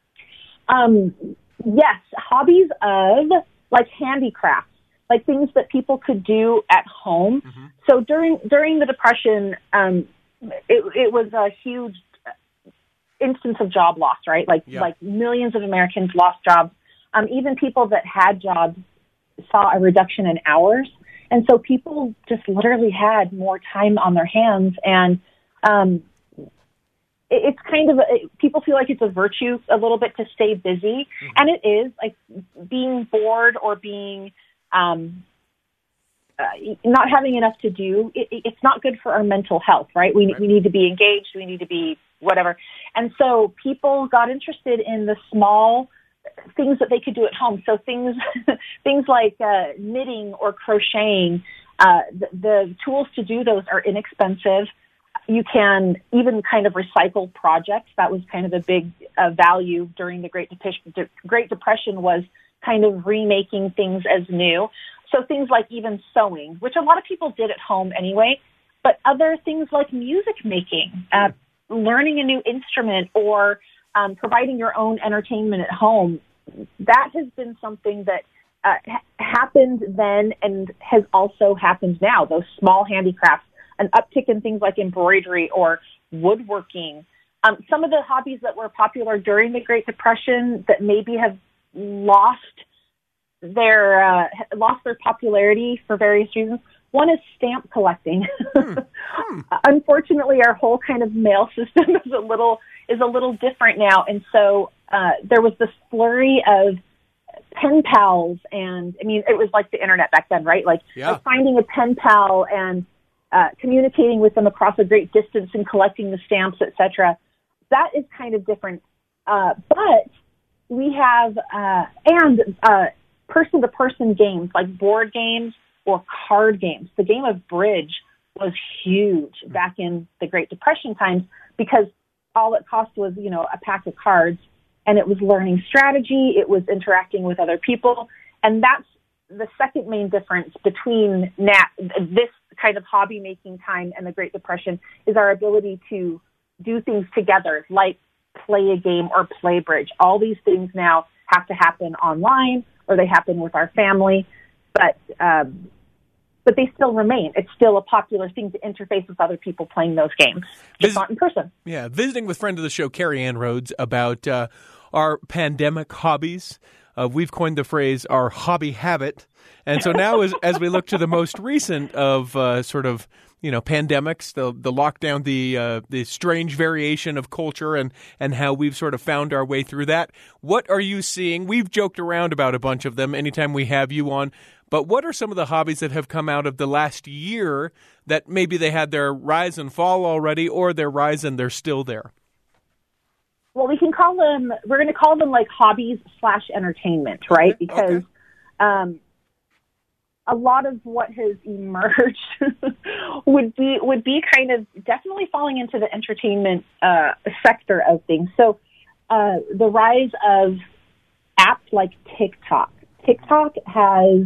C: Um, yes, hobbies of like handicrafts, like things that people could do at home. Mm-hmm. So during during the Depression, um, it, it was a huge instance of job loss, right? Like yeah. like millions of Americans lost jobs. Um, even people that had jobs saw a reduction in hours. And so people just literally had more time on their hands. And um, it, it's kind of, it, people feel like it's a virtue a little bit to stay busy. Mm-hmm. And it is, like being bored or being, um, uh, not having enough to do, it, it's not good for our mental health, right? We, right. we need to be engaged. We need to be whatever. And so people got interested in the small things that they could do at home. So things, things like uh, knitting or crocheting, uh, the, the tools to do those are inexpensive. You can even kind of recycle projects. That was kind of a big uh, value during the Great Depression. The Great Depression was kind of remaking things as new. So things like even sewing, which a lot of people did at home anyway, but other things like music making, uh, learning a new instrument, or Um, providing your own entertainment at home, that has been something that uh, ha- happened then and has also happened now. Those small handicrafts, an uptick in things like embroidery or woodworking. Um, some of the hobbies that were popular during the Great Depression that maybe have lost their uh, lost their popularity for various reasons. One is stamp collecting.
E: Hmm. Hmm.
C: Unfortunately, our whole kind of mail system is a little is a little different now, and so uh, there was this flurry of pen pals, and I mean, it was like the internet back then, right? Like,
E: Yeah.
C: like finding a pen pal and uh, communicating with them across a great distance and collecting the stamps, et cetera. That is kind of different, uh, but we have uh, and uh, person-to-person games like board games or card games. The game of bridge was huge back in the Great Depression times because all it cost was, you know, a pack of cards, and it was learning strategy, it was interacting with other people, and that's the second main difference between nat- this kind of hobby-making time and the Great Depression is our ability to do things together, like play a game or play bridge. All these things now have to happen online, or they happen with our family, but um, but they still remain. It's still a popular thing to interface with other people playing those games, just
E: Vis-
C: not in person.
E: Yeah, visiting with friend of the show, Carrie Ann Rhodes, about uh, our pandemic hobbies. Uh, we've coined the phrase our hobby habit. And so now as, as we look to the most recent of uh, sort of, you know, pandemics, the the lockdown, the uh, the strange variation of culture and, and how we've sort of found our way through that, what are you seeing? We've joked around about a bunch of them anytime we have you on. But what are some of the hobbies that have come out of the last year that maybe they had their rise and fall already, or their rise and they're still there?
C: Well, we can call them, we're going to call them like hobbies slash entertainment, right?
E: Okay,
C: Because
E: okay.
C: um, a lot of what has emerged would be would be kind of definitely falling into the entertainment uh, sector of things. So uh, the rise of apps like TikTok. TikTok has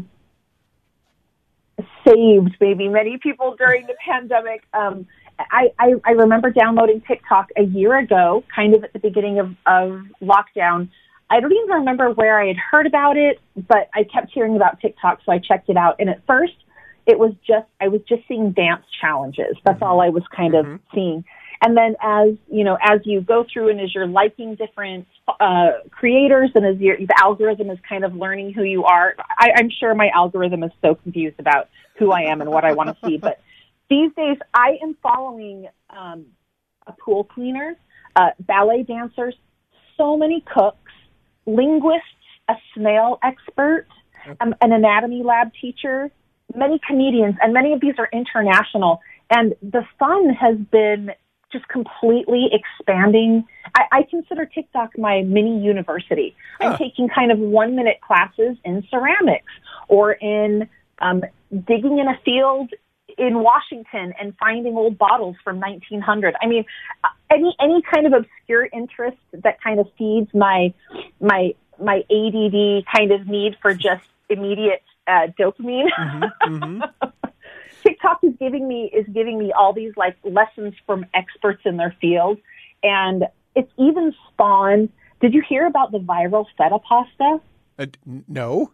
C: saved maybe many people during the pandemic. Um, I, I, I remember downloading TikTok a year ago, kind of at the beginning of, of lockdown. I don't even remember where I had heard about it, but I kept hearing about TikTok, so I checked it out. And at first, it was just, I was just seeing dance challenges. That's all I was kind of
E: Mm-hmm.
C: seeing. And then as, you know, as you go through and as you're liking different uh, creators and as your, the algorithm is kind of learning who you are, I, I'm sure my algorithm is so confused about who I am and what I want to see. But these days, I am following um, a pool cleaner, uh, ballet dancers, so many cooks, linguists, a snail expert, um, an anatomy lab teacher, many comedians, and many of these are international. And the fun has been just completely expanding. I, I consider TikTok my mini university.
E: Huh.
C: I'm taking kind of one-minute classes in ceramics or in um, digging in a field in Washington and finding old bottles from nineteen hundred. I mean, any any kind of obscure interest that kind of feeds my my my A D D kind of need for just immediate uh, dopamine.
E: Mm-hmm, mm-hmm.
C: TikTok is giving me is giving me all these like lessons from experts in their field, and it's even spawned. Did you hear about the viral feta pasta?
E: Uh, no.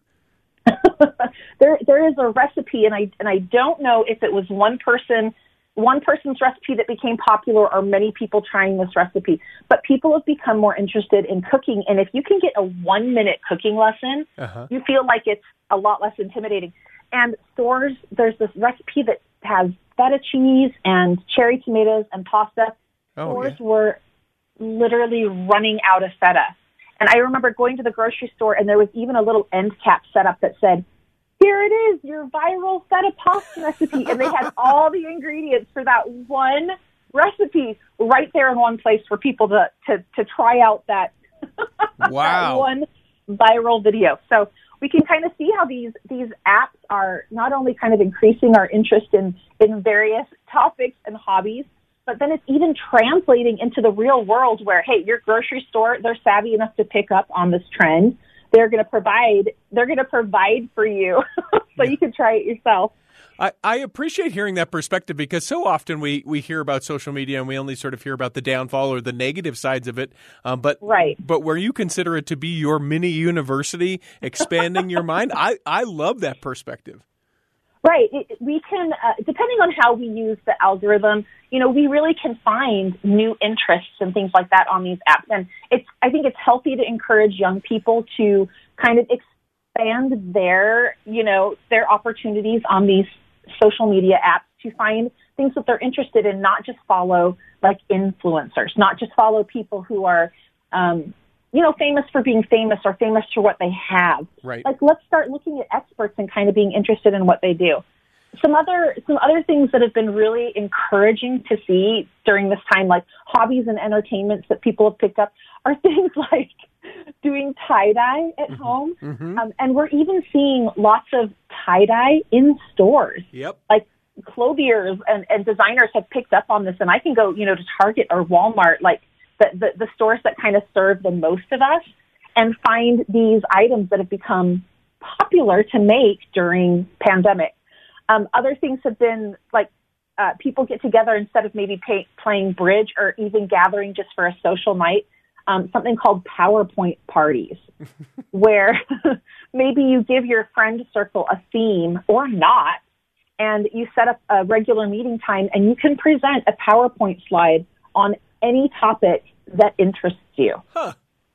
C: there, there is a recipe, and I and I don't know if it was one person, one person's recipe that became popular, or many people trying this recipe. But people have become more interested in cooking, and if you can get a one-minute cooking lesson,
E: Uh-huh.
C: you feel like it's a lot less intimidating. And stores, there's this recipe that has feta cheese and cherry tomatoes and pasta.
E: Oh,
C: Stores
E: yeah.
C: were literally running out of feta. And I remember going to the grocery store, and there was even a little end cap set up that said, "Here it is, your viral feta pasta recipe." And they had all the ingredients for that one recipe right there in one place for people to, to, to try out that,
E: Wow.
C: that one viral video. So we can kind of see how these, these apps are not only kind of increasing our interest in, in various topics and hobbies, but then it's even translating into the real world where, hey, your grocery store, they're savvy enough to pick up on this trend. They're going to provide, they're going to provide for you so you can try it yourself.
E: I, I appreciate hearing that perspective because so often we, we hear about social media and we only sort of hear about the downfall or the negative sides of it. Um, but
C: right.
E: but where you consider it to be your mini university, expanding your mind, I, I love that perspective.
C: Right. It, we can, uh, depending on how we use the algorithm, you know, we really can find new interests and things like that on these apps. And it's, I think it's healthy to encourage young people to kind of expand their, you know, their opportunities on these social media apps to find things that they're interested in, not just follow like influencers, not just follow people who are, um, you know, famous for being famous or famous for what they have.
E: Right.
C: Like, let's start looking at experts and kind of being interested in what they do. Some other some other things that have been really encouraging to see during this time, like hobbies and entertainments that people have picked up, are things like doing tie-dye at mm-hmm. home. Mm-hmm. Um, and we're even seeing lots of tie-dye in stores.
E: Yep.
C: Like clothiers and, and designers have picked up on this. And I can go, you know, to Target or Walmart, like the, the, the stores that kind of serve the most of us, and find these items that have become popular to make during pandemic. Um, other things have been like uh, people get together instead of maybe pay, playing bridge or even gathering just for a social night, um, something called PowerPoint parties, where maybe you give your friend circle a theme or not, and you set up a regular meeting time and you can present a PowerPoint slide on any topic that interests you.
E: Huh.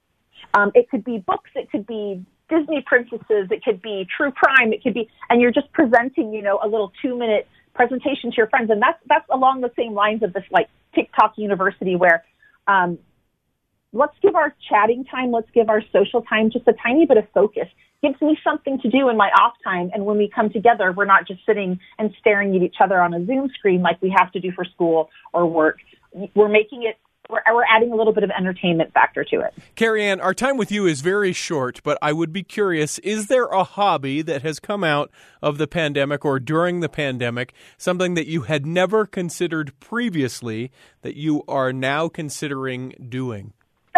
C: Um, it could be books, it could be Disney princesses, it could be true crime, it could be, and you're just presenting, you know, a little two minute presentation to your friends. And that's, that's along the same lines of this like TikTok university where, um, let's give our chatting time, let's give our social time just a tiny bit of focus. Gives me something to do in my off time. And when we come together, we're not just sitting and staring at each other on a Zoom screen like we have to do for school or work. We're making it We're, we're adding a little bit of entertainment factor to it.
E: Carrie Ann, our time with you is very short, but I would be curious, is there a hobby that has come out of the pandemic or during the pandemic, something that you had never considered previously that you are now considering doing?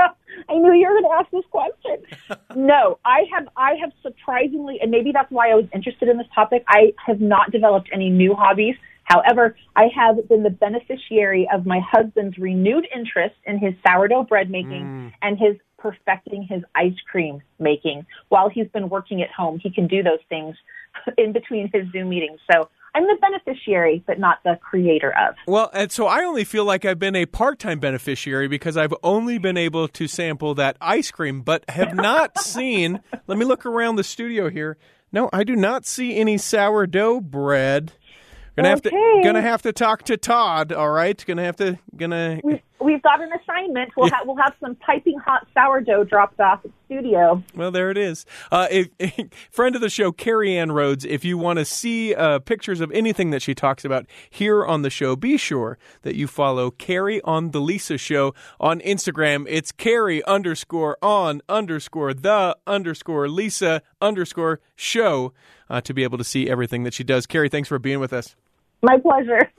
C: I knew you were going to ask this question. No, I have I have surprisingly, and maybe that's why I was interested in this topic, I have not developed any new hobbies. However, I have been the beneficiary of my husband's renewed interest in his sourdough bread making mm. and his perfecting his ice cream making. While he's been working at home, he can do those things in between his Zoom meetings. So I'm the beneficiary, but not the creator of.
E: Well, and so I only feel like I've been a part-time beneficiary because I've only been able to sample that ice cream, but have not seen, let me look around the studio here. No, I do not see any sourdough bread. Gonna have
C: okay.
E: to gonna have to talk to Todd. All right, gonna have to gonna.
C: We, we've got an assignment. We'll yeah. have we'll have some piping hot sourdough dropped off at the studio.
E: Well, there it is. Uh, if, if, friend of the show, Carrie Ann Rhodes. If you want to see uh, pictures of anything that she talks about here on the show, be sure that you follow Carrie on the Lisa Show on Instagram. It's Carrie underscore on underscore the underscore Lisa underscore show uh, to be able to see everything that she does. Carrie, thanks for being with us.
C: My pleasure.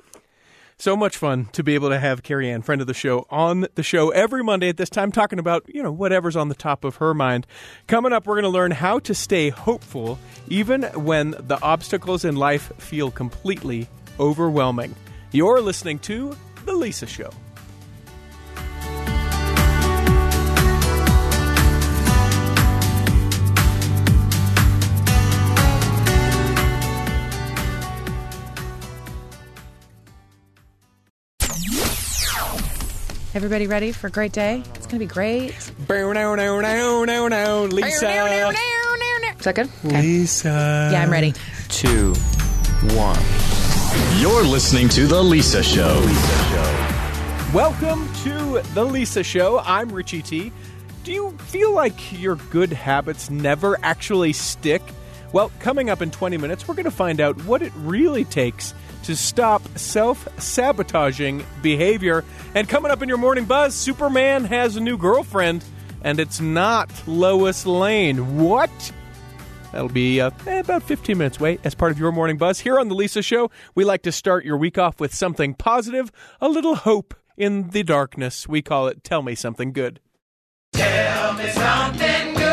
E: So much fun to be able to have Carrie Ann, friend of the show, on the show every Monday at this time, talking about, you know, whatever's on the top of her mind. Coming up, we're going to learn how to stay hopeful even when the obstacles in life feel completely overwhelming. You're listening to The Lisa Show.
D: Everybody ready for a great day? It's going to be great.
E: No, no, no, no, no, no, Lisa.
D: Is that good? Okay.
E: Lisa.
D: Yeah, I'm ready.
A: Two, one. You're listening to The Lisa Show.
E: Welcome to The Lisa Show. I'm Richie T. Do you feel like your good habits never actually stick? Well, coming up in twenty minutes, we're going to find out what it really takes to stop self-sabotaging behavior. And coming up in your Morning Buzz, Superman has a new girlfriend, and it's not Lois Lane. What? That'll be uh, about fifteen minutes away as part of your Morning Buzz. Here on The Lisa Show, we like to start your week off with something positive, a little hope in the darkness. We call it Tell Me Something Good.
F: Tell me something good.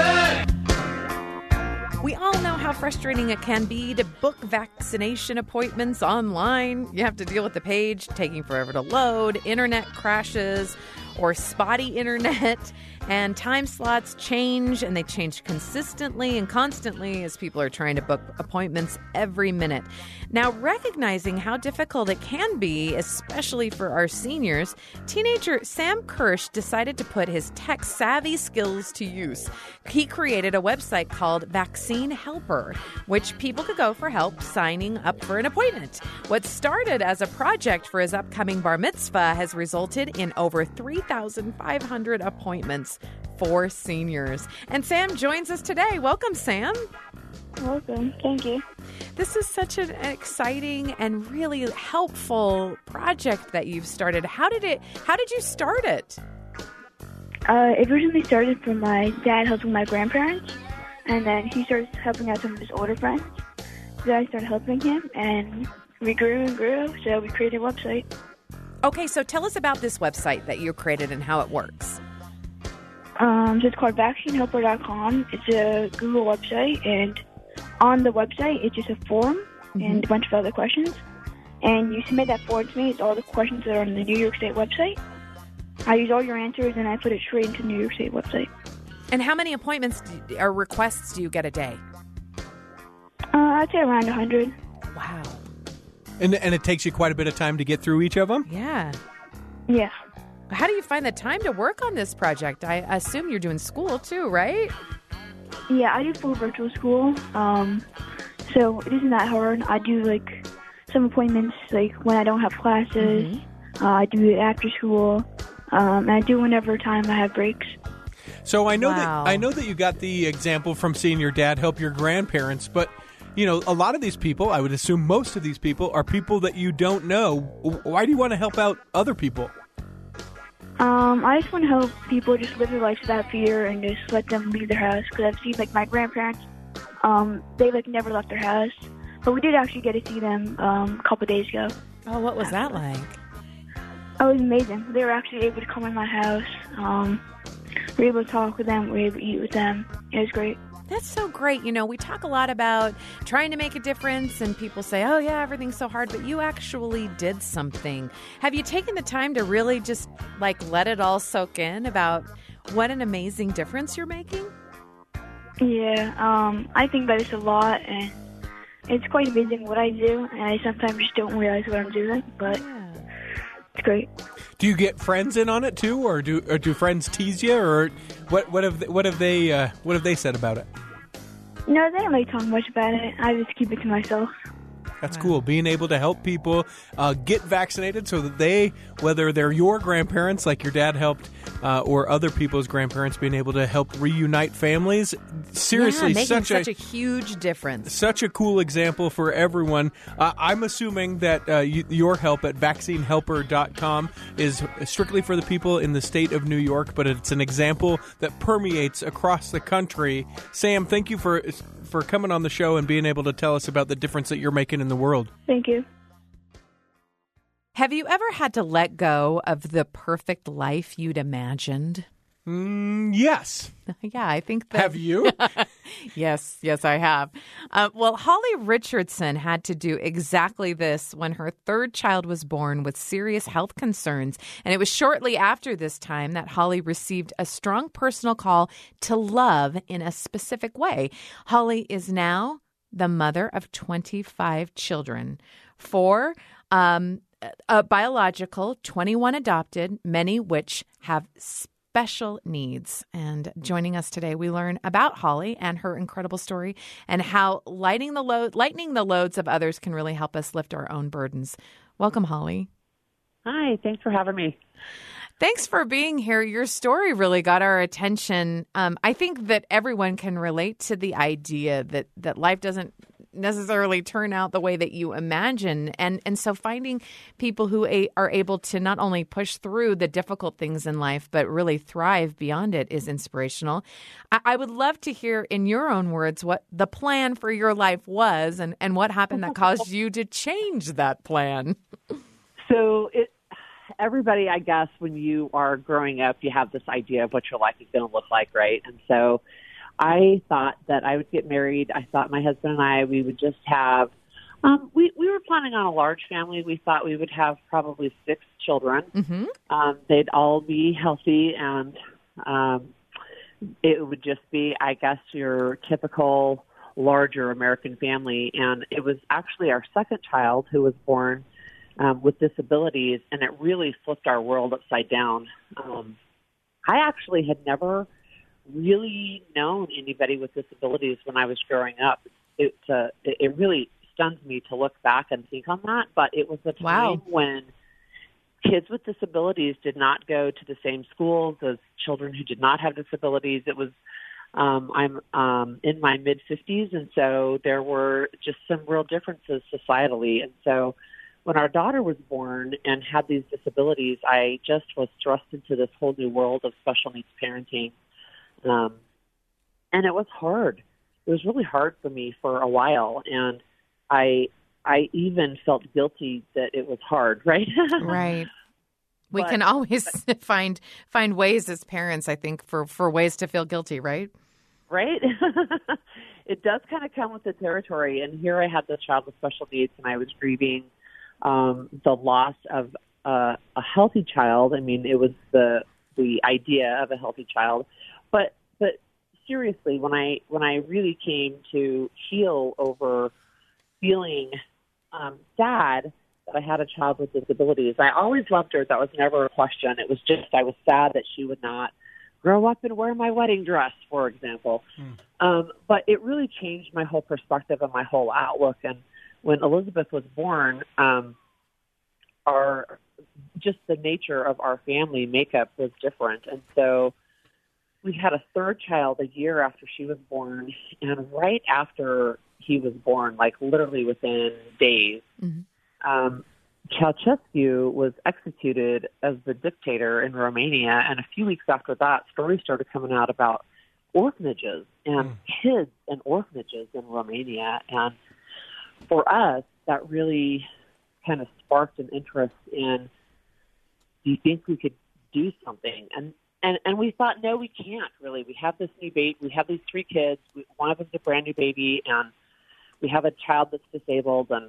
D: We all know how frustrating it can be to book vaccination appointments online. You have to deal with the page taking forever to load, internet crashes, or spotty internet. And time slots change, and they change consistently and constantly as people are trying to book appointments every minute. Now, recognizing how difficult it can be, especially for our seniors, teenager Sam Kirsch decided to put his tech-savvy skills to use. He created a website called Vaccine Helper, which people could go for help signing up for an appointment. What started as a project for his upcoming bar mitzvah has resulted in over three thousand five hundred appointments for seniors. And Sam joins us today. Welcome, Sam.
G: Welcome. Thank you.
D: This is such an exciting and really helpful project that you've started. How did it? How did you start it?
G: Uh, it originally started from my dad helping my grandparents, and then he started helping out some of his older friends. So I started helping him, and we grew and grew, so we created a website.
D: Okay, so tell us about this website that you created and how it works.
G: Um, so it's called vaccine helper dot com. It's a Google website, and on the website, it's just a form mm-hmm. and a bunch of other questions. And you submit that form to me. It's all the questions that are on the New York State website. I use all your answers, and I put it straight into the New York State website.
D: And how many appointments do, or requests do you get a day?
G: Uh, I'd say around one hundred.
D: Wow.
E: And and it takes you quite a bit of time to get through each of them?
D: Yeah.
G: Yeah.
D: How do you find the time to work on this project? I assume you're doing school too, right?
G: Yeah, I do full virtual school, um, so it isn't that hard. I do, like, some appointments, like, when I don't have classes. Mm-hmm. Uh, I do it after school, um, and I do whenever time I have breaks.
E: So I know
D: Wow.
E: that I know that you got the example from seeing your dad help your grandparents, but, you know, a lot of these people, I would assume most of these people, are people that you don't know. Why do you want to help out other people?
G: Um, I just want to help people just live their lives without fear and just let them leave their house. Because I've seen, like, my grandparents, um, they, like, never left their house. But we did actually get to see them um, a couple days ago.
D: Oh, what was that like?
G: Oh, it was amazing. They were actually able to come in my house. Um, we were able to talk with them. We were able to eat with them. It was great.
D: That's so great. You know, we talk a lot about trying to make a difference, and people say, oh, yeah, everything's so hard, but you actually did something. Have you taken the time to really just, like, let it all soak in about what an amazing difference you're making?
G: Yeah, um, I think that it's a lot, and it's quite amazing what I do, and I sometimes just don't realize what I'm doing, but
D: Yeah.
G: it's great.
E: Do you get friends in on it too, or do or do friends tease you, or what? What have what have they uh, what have they said about it?
G: No, they don't really talk much about it. I just keep it to myself.
E: That's cool. Being able to help people uh, get vaccinated so that they, whether they're your grandparents, like your dad helped, uh, or other people's grandparents, being able to help reunite families. Seriously,
D: yeah, making
E: such,
D: such
E: a,
D: a huge difference.
E: Such a cool example for everyone. Uh, I'm assuming that uh, you, your help at vaccine helper dot com is strictly for the people in the state of New York, but it's an example that permeates across the country. Sam, thank you for for coming on the show and being able to tell us about the difference that you're making in the world.
G: Thank you.
D: Have you ever had to let go of the perfect life you'd imagined?
E: Mm, yes.
D: Yeah, I think that.
E: Have you?
D: Yes, yes, I have. Uh, well, Holly Richardson had to do exactly this when her third child was born with serious health concerns. And it was shortly after this time that Holly received a strong personal call to love in a specific way. Holly is now the mother of twenty-five children. Four um, uh, biological, twenty-one adopted, many which have special needs. And joining us today, we learn about Holly and her incredible story and how lighting the load, lightening the loads of others can really help us lift our own burdens. Welcome, Holly.
J: Hi, thanks for having me.
D: Thanks for being here. Your story really got our attention. Um, I think that everyone can relate to the idea that, that life doesn't necessarily turn out the way that you imagine. And and so finding people who a, are able to not only push through the difficult things in life, but really thrive beyond it is inspirational. I, I would love to hear in your own words what the plan for your life was and, and what happened that caused you to change that plan.
J: So it, everybody, I guess, when you are growing up, you have this idea of what your life is going to look like, right? And so I thought that I would get married. I thought my husband and I, we would just have Um, we, we were planning on a large family. We thought we would have probably six children.
D: Mm-hmm.
J: Um, they'd all be healthy, and um, it would just be, I guess, your typical larger American family. And it was actually our second child who was born um, with disabilities, and it really flipped our world upside down. Um, I actually had never really known anybody with disabilities when I was growing up. It, uh, it, it really stuns me to look back and think on that, but it was a time
D: Wow.
J: when kids with disabilities did not go to the same schools as children who did not have disabilities. It was, um, I'm um, in my mid-fifties, and so there were just some real differences societally. And so when our daughter was born and had these disabilities, I just was thrust into this whole new world of special needs parenting. Um, and it was hard. It was really hard for me for a while, and I I even felt guilty that it was hard, right?
D: Right. We
J: But-
D: can always find find ways as parents, I think, for, for ways to feel guilty, right?
J: Right? It does kind of come with the territory. And here I had this child with special needs, and I was grieving um, the loss of uh, a healthy child. I mean, it was the the idea of a healthy child, but but seriously, when I when I really came to heal over feeling um, sad that I had a child with disabilities, I always loved her. That was never a question. It was just I was sad that she would not grow up and wear my wedding dress, for example. Mm. Um, but it really changed my whole perspective and my whole outlook. And when Elizabeth was born, um, our just the nature of our family makeup was different. And so we had a third child a year after she was born, and right after he was born, like literally within days, mm-hmm. um, Ceausescu was executed as the dictator in Romania, and a few weeks after that, stories started coming out about orphanages and mm. kids in orphanages in Romania. And for us, that really kind of sparked an interest in, do you think we could do something? And And and we thought, no, we can't really. We have this new baby. We have these three kids. We, one of them's a brand new baby, and we have a child that's disabled. And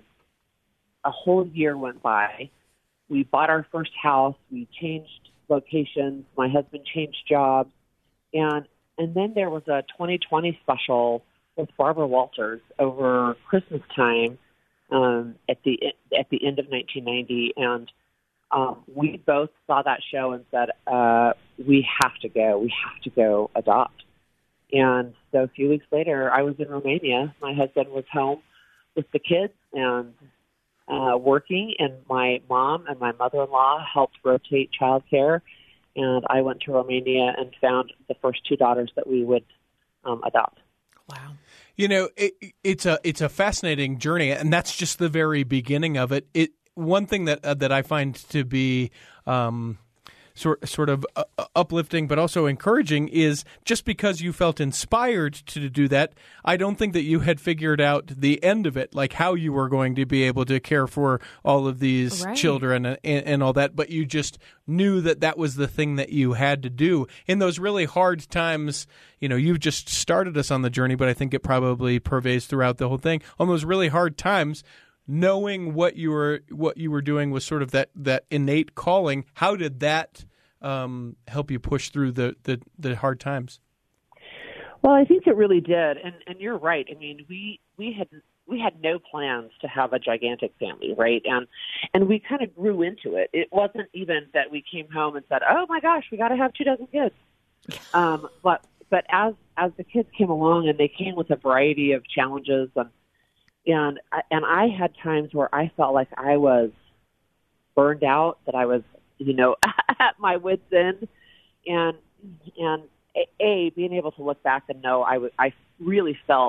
J: a whole year went by. We bought our first house. We changed locations. My husband changed jobs, and and then there was a twenty twenty special with Barbara Walters over Christmas time um, at the at the end of nineteen ninety, and Um, we both saw that show and said, uh, we have to go. We have to go adopt. And so a few weeks later, I was in Romania. My husband was home with the kids and uh, working, and my mom and my mother-in-law helped rotate childcare. And I went to Romania and found the first two daughters that we would um, adopt.
D: Wow.
E: You know, it, it's a it's a fascinating journey, and that's just the very beginning of it. It One thing that uh, that I find to be um, sort sort of uh, uplifting, but also encouraging, is just because you felt inspired to do that, I don't think that you had figured out the end of it, like how you were going to be able to care for all of these
D: right.
E: children and, and all that. But you just knew that that was the thing that you had to do in those really hard times. You know, you've just started us on the journey, but I think it probably pervades throughout the whole thing. On those really hard times, knowing what you were what you were doing was sort of that, that innate calling. How did that um, help you push through the, the, the hard times?
J: Well, I think it really did, and and you're right. I mean, we we had we had no plans to have a gigantic family, right? And and we kind of grew into it. It wasn't even that we came home and said, "Oh my gosh, we got to have two dozen kids." Um, but but as as the kids came along, and they came with a variety of challenges and. And and I had times where I felt like I was burned out, that I was, you know, at my wit's end. And and a being able to look back and know I, w- I really felt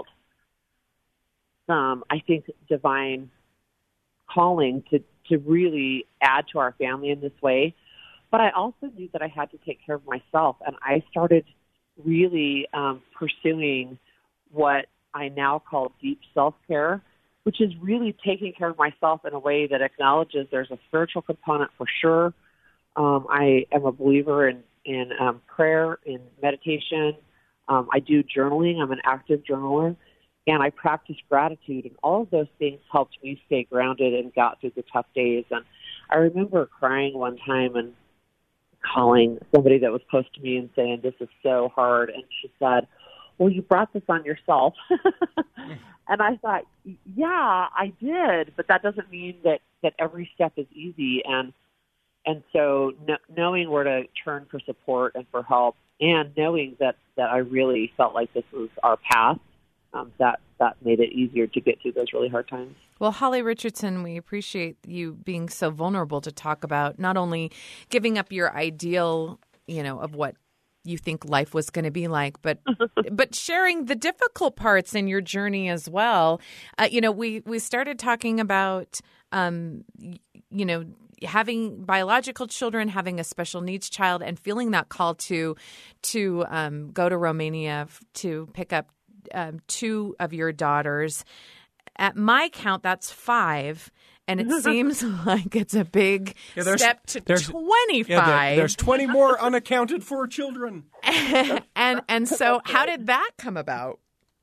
J: some, I think, divine calling to to really add to our family in this way. But I also knew that I had to take care of myself, and I started really um, pursuing what I now call deep self-care, which is really taking care of myself in a way that acknowledges there's a spiritual component for sure. Um, I am a believer in, in um, prayer, in meditation. Um, I do journaling. I'm an active journaler. and I practiced gratitude, and all of those things helped me stay grounded and got through the tough days. And I remember crying one time and calling somebody that was close to me and saying, this is so hard. And she said, well, you brought this on yourself. And I thought, yeah, I did, but that doesn't mean that, that every step is easy. And and so no, knowing where to turn for support and for help, and knowing that, that I really felt like this was our path, um, that, that made it easier to get through those really hard times.
D: Well, Holly Richardson, we appreciate you being so vulnerable to talk about not only giving up your ideal, you know, of what you think life was going to be like, but but sharing the difficult parts in your journey as well. Uh, you know, we, we started talking about, um, you know, having biological children, having a special needs child, and feeling that call to to um, go to Romania to pick up um, two of your daughters. At my count, that's five. And it seems like it's a big yeah, step to twenty-five.
E: Yeah, there, there's twenty more unaccounted for children.
D: and and so how did that come about?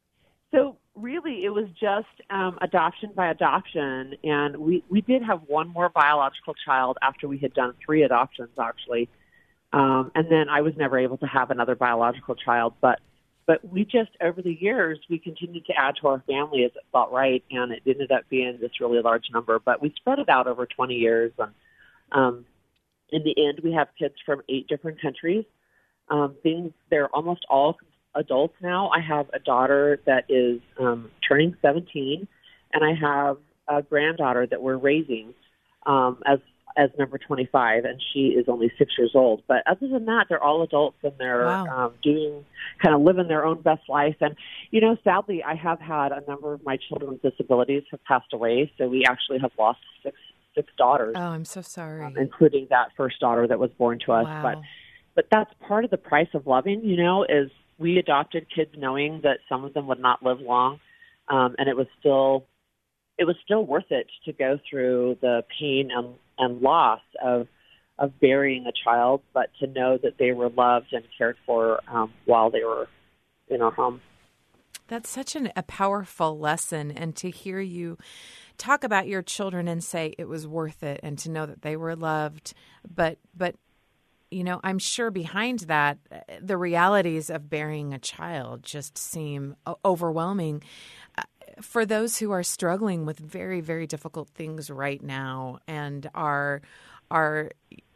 J: So really, it was just um, adoption by adoption. And we, we did have one more biological child after we had done three adoptions, actually. Um, and then I was never able to have another biological child. But But we just, over the years, we continued to add to our family as it felt right, and it ended up being this really large number. But we spread it out over twenty years, and um, in the end, we have kids from eight different countries. Um, things they're almost all adults now. I have a daughter that is um, turning seventeen, and I have a granddaughter that we're raising um, as as number twenty-five, and she is only six years old. But other than that, they're all adults, and they're
D: wow.
J: um, doing, kind of living their own best life. And, you know, sadly, I have had a number of my children with disabilities have passed away, so we actually have lost six six daughters.
D: Oh, I'm so sorry.
J: Um, including that first daughter that was born to us.
D: Wow.
J: But but that's part of the price of loving, you know, is we adopted kids knowing that some of them would not live long, um, and it was still it was still worth it to go through the pain and and loss of of burying a child, but to know that they were loved and cared for um, while they were in our home.
D: That's such an, a powerful lesson, and to hear you talk about your children and say it was worth it, and to know that they were loved. But, but you know, I'm sure behind that, the realities of burying a child just seem overwhelming. For those who are struggling with very, very difficult things right now and are are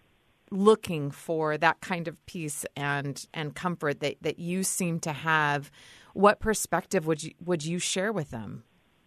D: looking for that kind of peace and and comfort that, that you seem to have, what perspective would you would you share with them?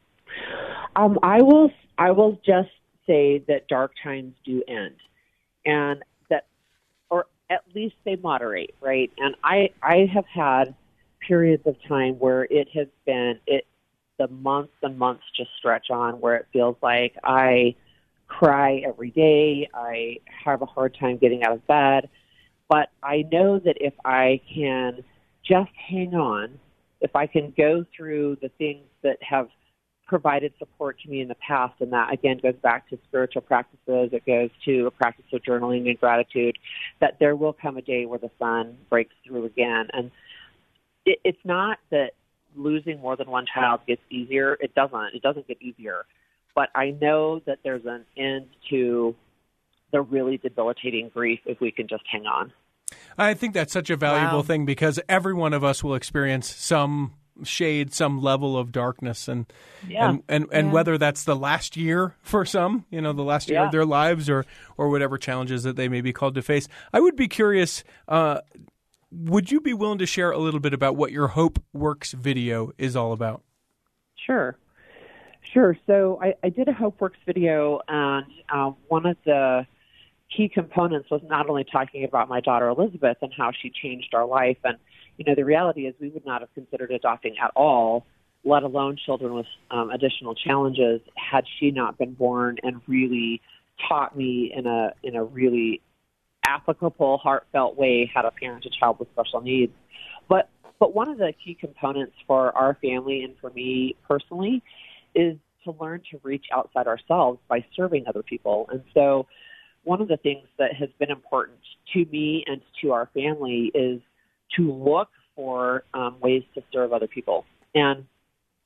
J: Um, I will I will just say that dark times do end, and that, or at least they moderate, right? And I I have had periods of time where it has been it. the months and months just stretch on where it feels like I cry every day. I have a hard time getting out of bed. But I know that if I can just hang on, if I can go through the things that have provided support to me in the past, and that, again, goes back to spiritual practices, it goes to a practice of journaling and gratitude, that there will come a day where the sun breaks through again. And it, it's not that losing more than one child gets easier. It doesn't. It doesn't get easier. But I know that there's an end to the really debilitating grief if we can just hang on.
E: I think that's such a valuable
D: Wow.
E: thing, because every one of us will experience some shade, some level of darkness. And
J: Yeah.
E: and, and, and
D: Yeah.
E: whether that's the last year for some, you know, the last year
J: Yeah.
E: of their lives, or, or whatever challenges that they may be called to face. I would be curious, uh, would you be willing to share a little bit about what your Hope Works video is all about?
J: Sure. Sure. So I, I did a HopeWorks video, and uh, one of the key components was not only talking about my daughter Elizabeth and how she changed our life. And, you know, the reality is we would not have considered adopting at all, let alone children with um, additional challenges, had she not been born and really taught me in a in a really applicable, heartfelt way how to parent a child with special needs. But but one of the key components for our family and for me personally is to learn to reach outside ourselves by serving other people. And so one of the things that has been important to me and to our family is to look for um, ways to serve other people. And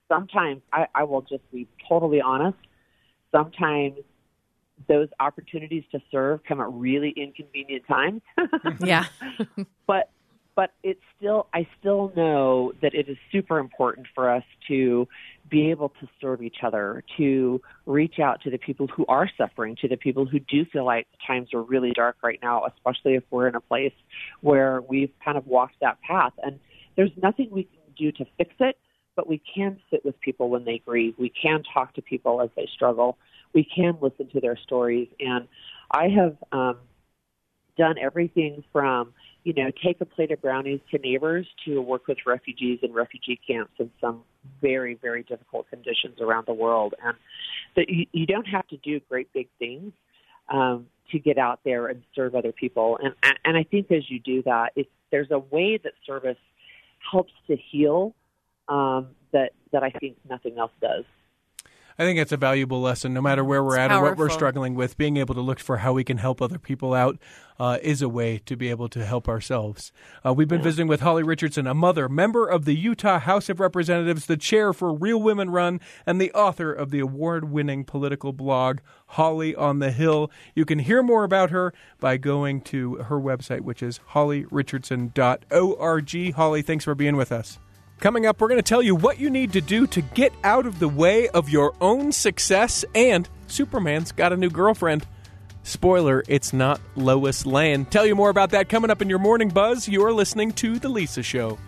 J: sometimes I, I will just be totally honest. Sometimes those opportunities to serve come at really inconvenient times.
D: Yeah.
J: but but it's still, I still know that it is super important for us to be able to serve each other, to reach out to the people who are suffering, to the people who do feel like times are really dark right now, especially if we're in a place where we've kind of walked that path. And there's nothing we can do to fix it, but we can sit with people when they grieve. We can talk to people as they struggle. We can listen to their stories. And I have um, done everything from, you know, take a plate of brownies to neighbors to work with refugees in refugee camps in some very, very difficult conditions around the world. And that you, you don't have to do great big things um, to get out there and serve other people. And, and I think as you do that, it's, there's a way that service helps to heal um, that, that I think nothing else does.
E: I think it's a valuable lesson, no matter where we're
D: It's
E: at
D: powerful.
E: or what we're struggling with. Being able to look for how we can help other people out uh, is a way to be able to help ourselves. Uh, we've been visiting with Holly Richardson, a mother, member of the Utah House of Representatives, the chair for Real Women Run, and the author of the award-winning political blog, Holly on the Hill. You can hear more about her by going to her website, which is holly richardson dot org. Holly, thanks for being with us. Coming up, we're going to tell you what you need to do to get out of the way of your own success, and Superman's got a new girlfriend. Spoiler, it's not Lois Lane. Tell you more about that coming up in your Morning Buzz. You're listening to The Lisa Show.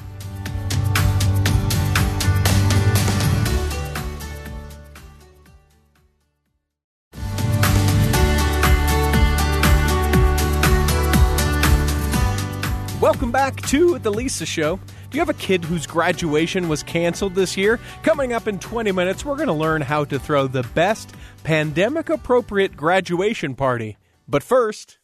E: Welcome back to The Lisa Show. Do you have a kid whose graduation was canceled this year? Coming up in twenty minutes, we're going to learn how to throw the best pandemic-appropriate graduation party. But first,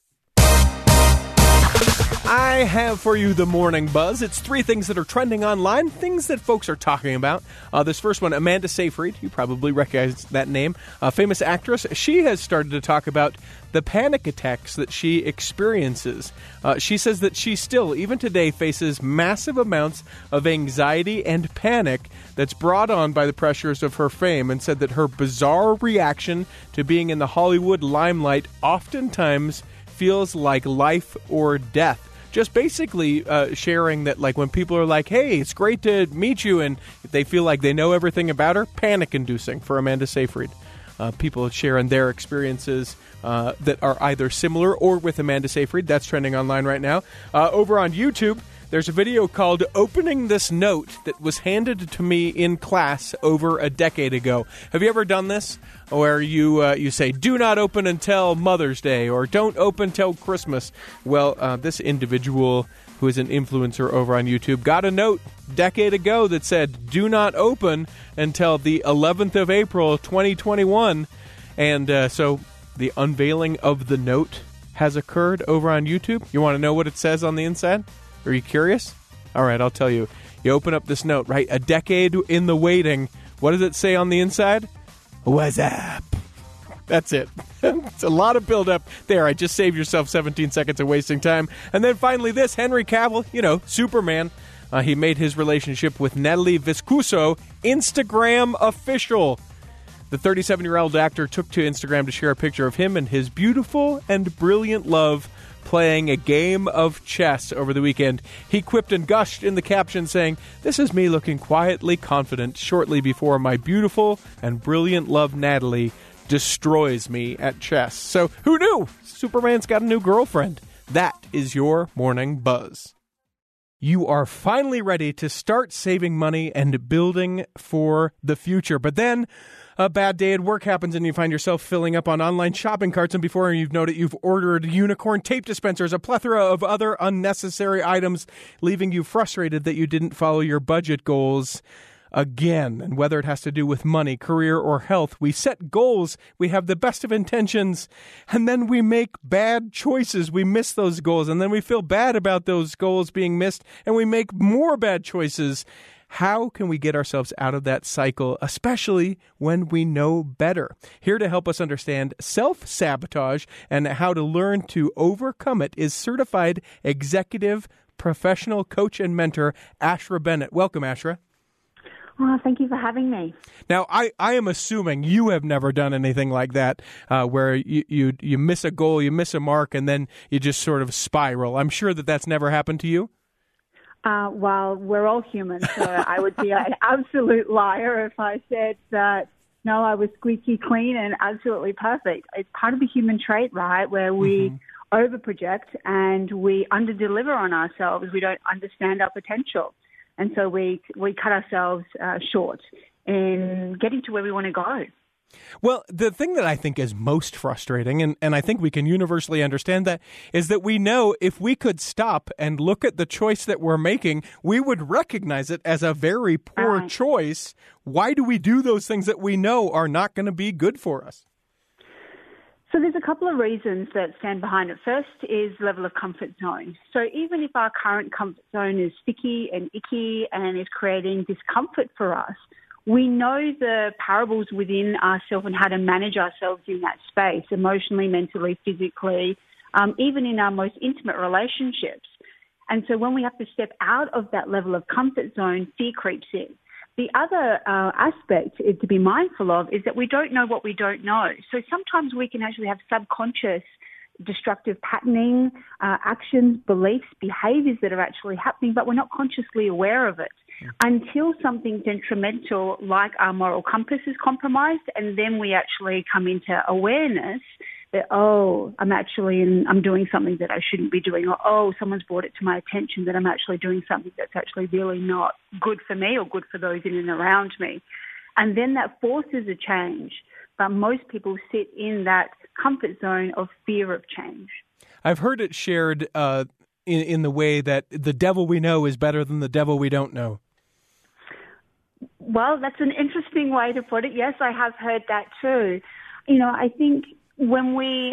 E: I have for you the Morning Buzz. It's three things that are trending online, things that folks are talking about. Uh, this first one, Amanda Seyfried, you probably recognize that name, a famous actress. She has started to talk about the panic attacks that she experiences. Uh, she says that she still, even today, faces massive amounts of anxiety and panic that's brought on by the pressures of her fame, and said that her bizarre reaction to being in the Hollywood limelight oftentimes feels like life or death. Just basically uh, sharing that, like, when people are like, hey, it's great to meet you, and they feel like they know everything about her, panic-inducing for Amanda Seyfried. Uh, people sharing their experiences uh, that are either similar or with Amanda Seyfried. That's trending online right now. Uh, over on YouTube, there's a video called Opening This Note that was handed to me in class over a decade ago. Have you ever done this? Where you uh, you say, do not open until Mother's Day, or don't open till Christmas. Well, uh, this individual, who is an influencer over on YouTube, got a note a decade ago that said, do not open until the eleventh of April, twenty twenty-one. And uh, so the unveiling of the note has occurred over on YouTube. You want to know what it says on the inside? Are you curious? All right, I'll tell you. You open up this note, right? A decade in the waiting. What does it say on the inside? What's up? That's it. It's a lot of build-up there. I just saved yourself seventeen seconds of wasting time. And then finally this, Henry Cavill, you know, Superman. Uh, he made his relationship with Natalie Viscuso Instagram official. The thirty-seven-year-old actor took to Instagram to share a picture of him and his beautiful and brilliant love playing a game of chess over the weekend. He quipped and gushed in the caption saying, "This is me looking quietly confident shortly before my beautiful and brilliant love Natalie destroys me at chess." So who knew? Superman's got a new girlfriend. That is your Morning Buzz. You are finally ready to start saving money and building for the future. But then a bad day at work happens and you find yourself filling up on online shopping carts, and before you've known it, you've ordered unicorn tape dispensers, a plethora of other unnecessary items, leaving you frustrated that you didn't follow your budget goals again. And whether it has to do with money, career, or health, we set goals, we have the best of intentions, and then we make bad choices. We miss those goals, and then we feel bad about those goals being missed, and we make more bad choices. How can we get ourselves out of that cycle, especially when we know better? Here to help us understand self-sabotage and how to learn to overcome it is certified executive professional coach and mentor Ashra Bennett. Welcome, Ashra.
K: Oh, thank you for having me.
E: Now, I, I am assuming you have never done anything like that, uh, where you, you you miss a goal, you miss a mark, and then you just sort of spiral. I'm sure that that's never happened to you.
K: Uh, well, we're all human, so I would be an absolute liar if I said that, no, I was squeaky clean and absolutely perfect. It's part of the human trait, right, where we mm-hmm. overproject and we underdeliver on ourselves. We don't understand our potential. And so we we cut ourselves uh, short in getting to where we want to go.
E: Well, the thing that I think is most frustrating, and, and I think we can universally understand that, is that we know if we could stop and look at the choice that we're making, we would recognize it as a very poor right. choice. Why do we do those things that we know are not going to be good for us?
K: So there's a couple of reasons that stand behind it. First is level of comfort zone. So even if our current comfort zone is sticky and icky and is creating discomfort for us, we know the parables within ourselves and how to manage ourselves in that space, emotionally, mentally, physically, um, even in our most intimate relationships. And so when we have to step out of that level of comfort zone, fear creeps in. The other uh, aspect is to be mindful of is that we don't know what we don't know. So sometimes we can actually have subconscious destructive patterning, uh, actions, beliefs, behaviors that are actually happening, but we're not consciously aware of it until something detrimental like our moral compass is compromised, and then we actually come into awareness that, oh, I'm actually in, I'm doing something that I shouldn't be doing, or, oh, someone's brought it to my attention that I'm actually doing something that's actually really not good for me or good for those in and around me. And then that forces a change. But most people sit in that comfort zone of fear of change.
E: I've heard it shared uh, in, in the way that the devil we know is better than the devil we don't know.
K: Well, that's an interesting way to put it. Yes, I have heard that too. You know, I think when we,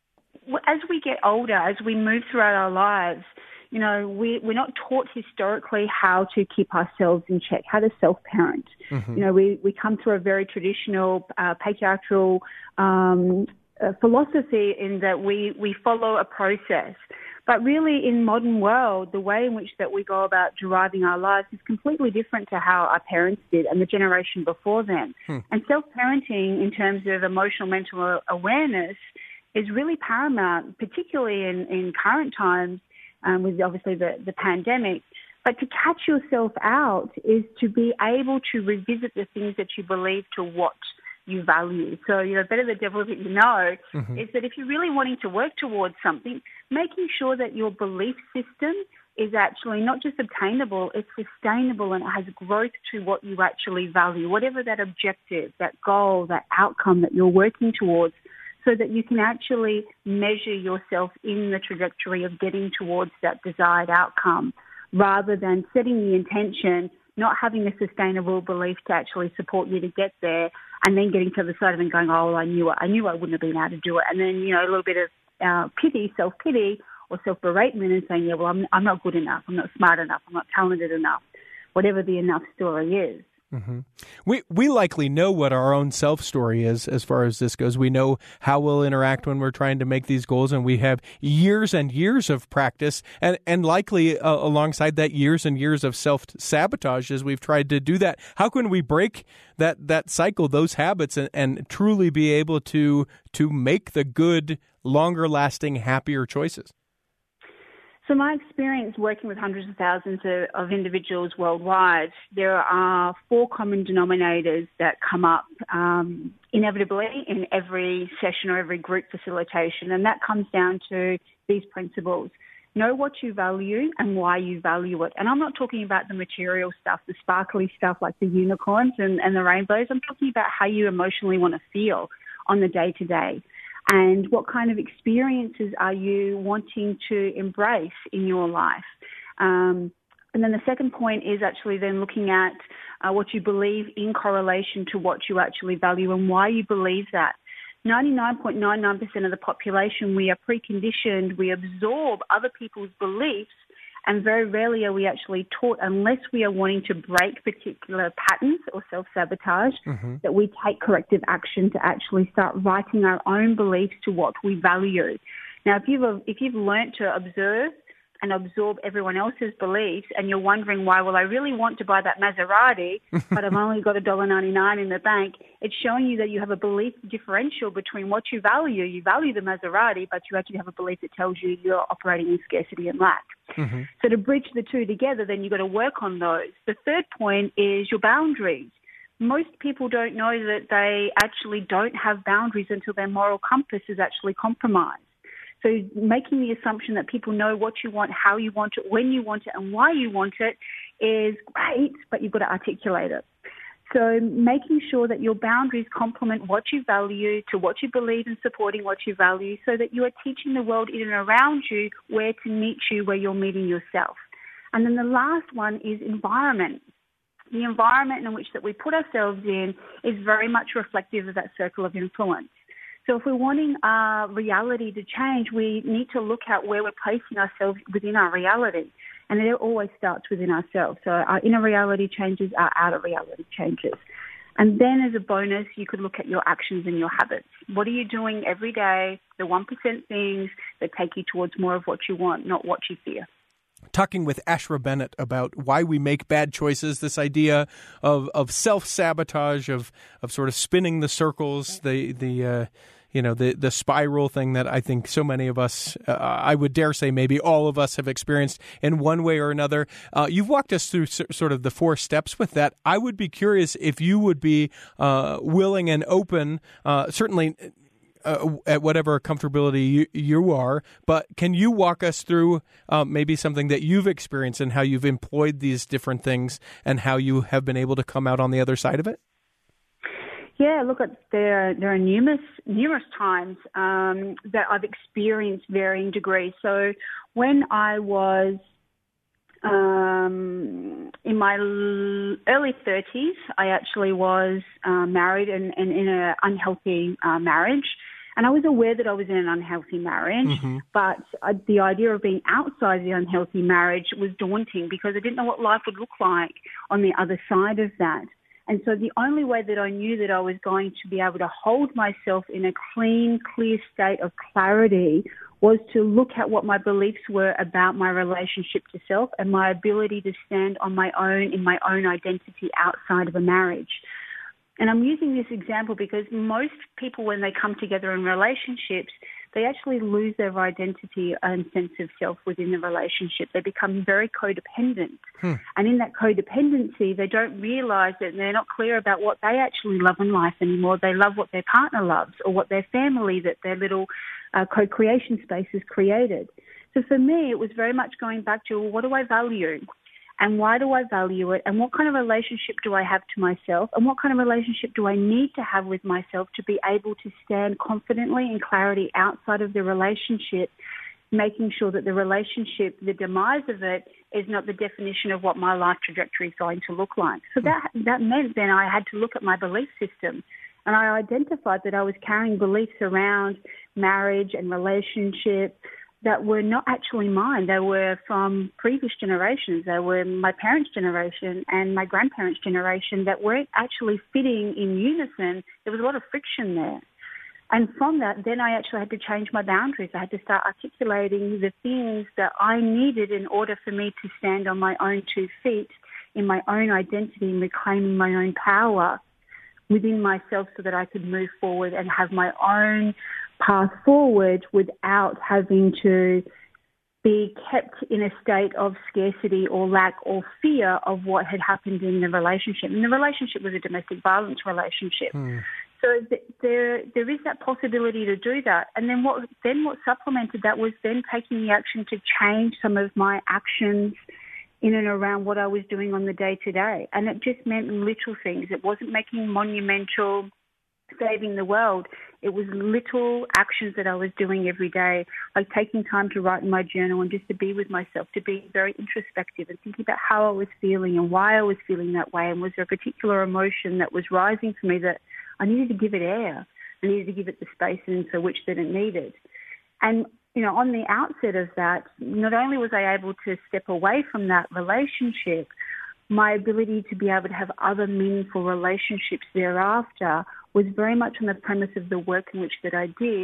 K: as we get older, as we move throughout our lives, you know, we, we're not taught historically how to keep ourselves in check, how to self-parent. Mm-hmm. You know, we, we come through a very traditional, uh, patriarchal um, uh, philosophy in that we, we follow a process. But really, in modern world, the way in which that we go about deriving our lives is completely different to how our parents did and the generation before them. Hmm. And self-parenting in terms of emotional, mental awareness is really paramount, particularly in, in current times um, with obviously the, the pandemic. But to catch yourself out is to be able to revisit the things that you believe to what you value. So, you know, better the devil that you know mm-hmm. is that if you're really wanting to work towards something, making sure that your belief system is actually not just obtainable, it's sustainable and it has growth to what you actually value, whatever that objective, that goal, that outcome that you're working towards, so that you can actually measure yourself in the trajectory of getting towards that desired outcome, rather than setting the intention, not having a sustainable belief to actually support you to get there, and then getting to the side of it and going, oh, well, I knew it. I knew I wouldn't have been able to do it. And then, you know, a little bit of uh, pity, self-pity or self-beratement and saying, yeah, well, I'm, I'm not good enough. I'm not smart enough. I'm not talented enough, whatever the enough story is.
E: Mm-hmm. We we likely know what our own self story is as far as this goes. We know how we'll interact when we're trying to make these goals, and we have years and years of practice, and and likely uh, alongside that years and years of self sabotage as we've tried to do that. How can we break that that cycle, those habits, and, and truly be able to to make the good, longer lasting, happier choices?
K: So my experience working with hundreds of thousands of, of individuals worldwide, there are four common denominators that come up um, inevitably in every session or every group facilitation, and that comes down to these principles. Know what you value and why you value it. And I'm not talking about the material stuff, the sparkly stuff like the unicorns and, and the rainbows. I'm talking about how you emotionally want to feel on the day-to-day. And what kind of experiences are you wanting to embrace in your life? Um, and then the second point is actually then looking at uh, what you believe in correlation to what you actually value and why you believe that. ninety-nine point nine nine percent of the population, we are preconditioned, we absorb other people's beliefs, and very rarely are we actually taught, unless we are wanting to break particular patterns or self-sabotage, mm-hmm. that we take corrective action to actually start writing our own beliefs to what we value. Now, if you've if you've learnt to observe and absorb everyone else's beliefs, and you're wondering why, well, I really want to buy that Maserati, but I've only got one dollar ninety-nine in the bank. It's showing you that you have a belief differential between what you value. You value the Maserati, but you actually have a belief that tells you you're operating in scarcity and lack. Mm-hmm. So to bridge the two together, then you've got to work on those. The third point is your boundaries. Most people don't know that they actually don't have boundaries until their moral compass is actually compromised. So making the assumption that people know what you want, how you want it, when you want it, and why you want it is great, but you've got to articulate it. So making sure that your boundaries complement what you value to what you believe in, supporting what you value, so that you are teaching the world in and around you where to meet you, where you're meeting yourself. And then the last one is environment. The environment in which that we put ourselves in is very much reflective of that circle of influence. So if we're wanting our reality to change, we need to look at where we're placing ourselves within our reality. And it always starts within ourselves. So our inner reality changes, our outer reality changes. And then as a bonus, you could look at your actions and your habits. What are you doing every day, the one percent things that take you towards more of what you want, not what you fear?
E: Talking with Ashra Bennett about why we make bad choices, this idea of, of self-sabotage, of of sort of spinning the circles, the the uh, you know the the spiral thing that I think so many of us, uh, I would dare say maybe all of us have experienced in one way or another. Uh, you've walked us through s- sort of the four steps with that. I would be curious if you would be uh, willing and open, uh, certainly. Uh, at whatever comfortability you, you are, but can you walk us through uh, maybe something that you've experienced and how you've employed these different things and how you have been able to come out on the other side of it?
K: Yeah, look, at there there are numerous numerous times um, that I've experienced varying degrees. So when I was um, in my early thirties, I actually was uh, married and, and in an unhealthy uh, marriage. And I was aware that I was in an unhealthy marriage, mm-hmm. but uh, the idea of being outside the unhealthy marriage was daunting because I didn't know what life would look like on the other side of that. And so the only way that I knew that I was going to be able to hold myself in a clean, clear state of clarity was to look at what my beliefs were about my relationship to self and my ability to stand on my own in my own identity outside of a marriage. And I'm using this example because most people, when they come together in relationships, they actually lose their identity and sense of self within the relationship. They become very codependent. Hmm. And in that codependency, they don't realize that they're not clear about what they actually love in life anymore. They love what their partner loves or what their family, that their little uh, co-creation space has created. So for me, it was very much going back to, well, what do I value? And why do I value it? And what kind of relationship do I have to myself? And what kind of relationship do I need to have with myself to be able to stand confidently in clarity outside of the relationship, making sure that the relationship, the demise of it, is not the definition of what my life trajectory is going to look like. So that that meant then I had to look at my belief system. And I identified that I was carrying beliefs around marriage and relationship that were not actually mine. They were from previous generations. They were my parents' generation and my grandparents' generation that weren't actually fitting in unison. There was a lot of friction there. And from that, then I actually had to change my boundaries. I had to start articulating the things that I needed in order for me to stand on my own two feet in my own identity and reclaiming my own power within myself so that I could move forward and have my own path forward without having to be kept in a state of scarcity or lack or fear of what had happened in the relationship. And the relationship was a domestic violence relationship. Hmm. So th- there there is that possibility to do that. And then what then what supplemented that was then taking the action to change some of my actions in and around what I was doing on the day-to-day. And it just meant little things. It wasn't making monumental saving the world. It was little actions that I was doing every day, like taking time to write in my journal and just to be with myself, to be very introspective and thinking about how I was feeling and why I was feeling that way, and was there a particular emotion that was rising for me that I needed to give it air. I needed to give it the space into which that it needed. And, you know, on the outset of that, not only was I able to step away from that relationship, my ability to be able to have other meaningful relationships thereafter was very much on the premise of the work in which that I did,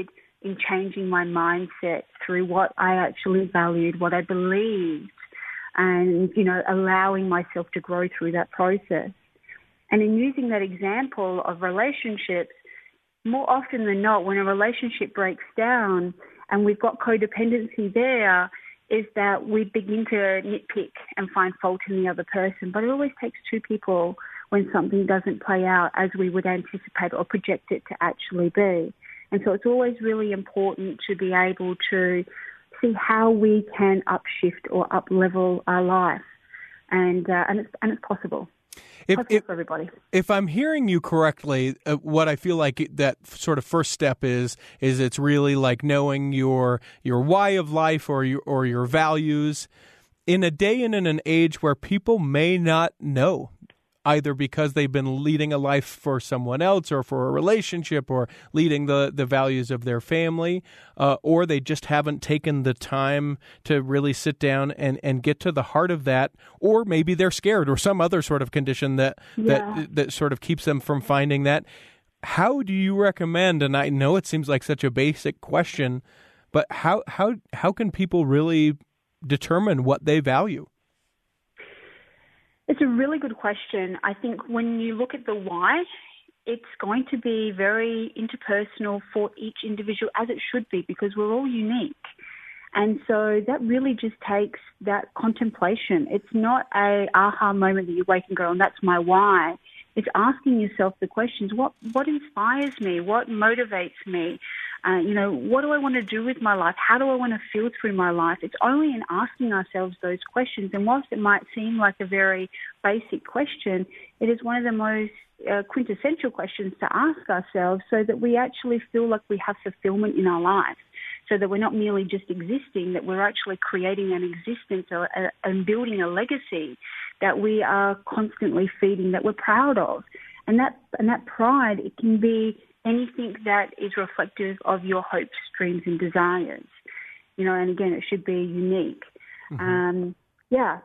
K: in changing my mindset through what I actually valued, what I believed, and, you know, allowing myself to grow through that process. And in using that example of relationships, more often than not, when a relationship breaks down and we've got codependency there, is that we begin to nitpick and find fault in the other person. But it always takes two people when something doesn't play out as we would anticipate or project it to actually be. And so it's always really important to be able to see how we can upshift or up-level our life. And, uh, and, it's, and it's possible.
E: If, if,
K: for everybody.
E: If I'm hearing you correctly, uh, what I feel like that sort of first step is is it's really like knowing your your why of life or your or your values in a day and in an age where people may not know, either because they've been leading a life for someone else or for a relationship or leading the, the values of their family, uh, or they just haven't taken the time to really sit down and, and get to the heart of that, or maybe they're scared or some other sort of condition that,
K: yeah.
E: that, that sort of keeps them from finding that. How do you recommend, and I know it seems like such a basic question, but how, how, how can people really determine what they value?
K: It's a really good question. I think when you look at the why, it's going to be very interpersonal for each individual, as it should be, because we're all unique. And so that really just takes that contemplation. It's not a aha moment that you wake and go, and that's my why. It's asking yourself the questions, what what inspires me? What motivates me? Uh, you know, what do I want to do with my life? How do I want to feel through my life? It's only in asking ourselves those questions. And whilst it might seem like a very basic question, it is one of the most uh, quintessential questions to ask ourselves so that we actually feel like we have fulfillment in our life, so that we're not merely just existing, that we're actually creating an existence or, uh, and building a legacy that we are constantly feeding, that we're proud of. And that, and that pride, it can be anything that is reflective of your hopes, dreams, and desires. You know, and again, it should be unique. Mm-hmm. Um, yeah.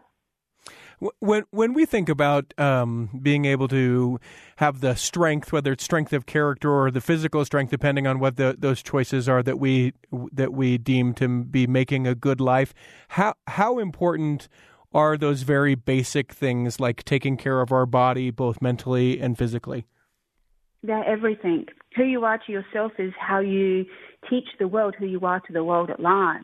E: When when we think about um, being able to have the strength, whether it's strength of character or the physical strength, depending on what the, those choices are that we that we deem to be making a good life, how how important are those very basic things like taking care of our body, both mentally and physically?
K: They're everything. Who you are to yourself is how you teach the world who you are to the world at large.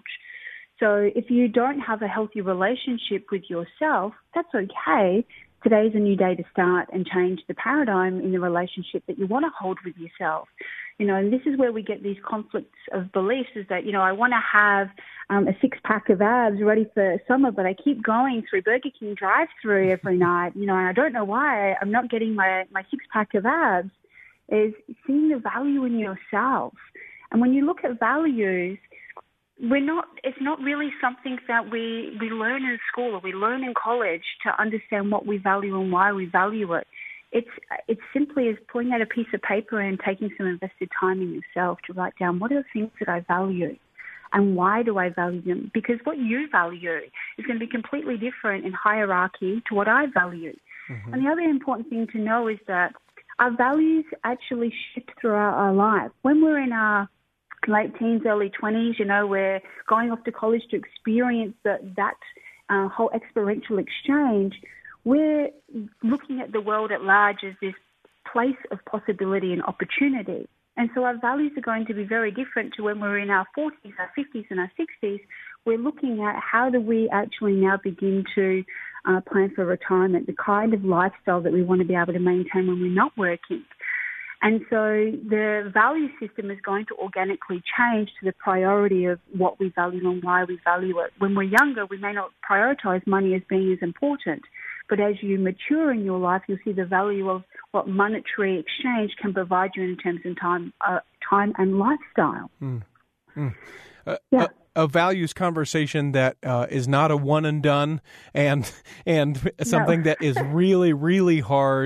K: So if you don't have a healthy relationship with yourself, that's okay. Today's a new day to start and change the paradigm in the relationship that you want to hold with yourself. You know, and this is where we get these conflicts of beliefs, is that, you know, I want to have um, a six-pack of abs ready for summer, but I keep going through Burger King drive-through every night, you know, and I don't know why I'm not getting my, my six-pack of abs. Is seeing the value in yourself. And when you look at values, we're not, it's not really something that we, we learn in school or we learn in college to understand what we value and why we value it. It's, it's simply as pulling out a piece of paper and taking some invested time in yourself to write down what are the things that I value and why do I value them? Because what you value is going to be completely different in hierarchy to what I value. Mm-hmm. And the other important thing to know is that our values actually shift throughout our life. When we're in our late teens, early twenties, you know, we're going off to college to experience the, that uh, whole experiential exchange, we're looking at the world at large as this place of possibility and opportunity. And so our values are going to be very different to when we're in our forties, our fifties, and our sixties. We're looking at how do we actually now begin to uh, plan for retirement, the kind of lifestyle that we want to be able to maintain when we're not working. And so the value system is going to organically change to the priority of what we value and why we value it. When we're younger, we may not prioritize money as being as important. But as you mature in your life, you'll see the value of what monetary exchange can provide you in terms of time, uh, time and lifestyle.
E: Mm. Mm. Uh,
K: yeah.
E: Uh, a values conversation that uh, is not a one and done, and and something
K: no.
E: that is really, really hard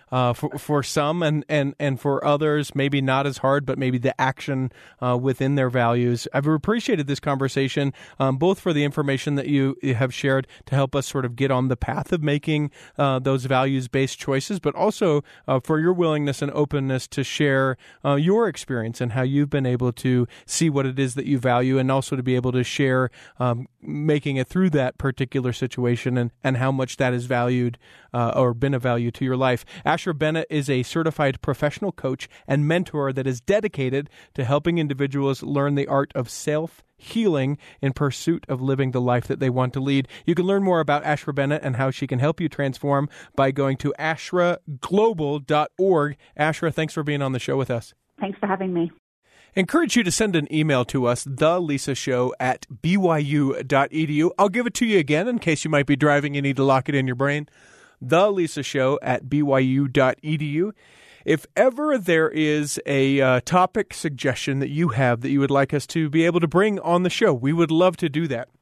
E: uh, for, for some, and, and, and for others, maybe not as hard, but maybe the action uh, within their values. I've appreciated this conversation, um, both for the information that you have shared to help us sort of get on the path of making uh, those values-based choices, but also uh, for your willingness and openness to share uh, your experience and how you've been able to see what it is that you value, and also to be able to share um, making it through that particular situation and, and how much that is valued uh, or been of value to your life. Ashra Bennett is a certified professional coach and mentor that is dedicated to helping individuals learn the art of self healing in pursuit of living the life that they want to lead. You can learn more about Ashra Bennett and how she can help you transform by going to ashra global dot org. Ashra, thanks for being on the show with us.
C: Thanks for having me.
E: Encourage you to send an email to us, the lisa show at b y u dot e d u. I'll give it to you again in case you might be driving and need to lock it in your brain. the lisa show at b y u dot e d u. If ever there is a uh, topic suggestion that you have that you would like us to be able to bring on the show, we would love to do that.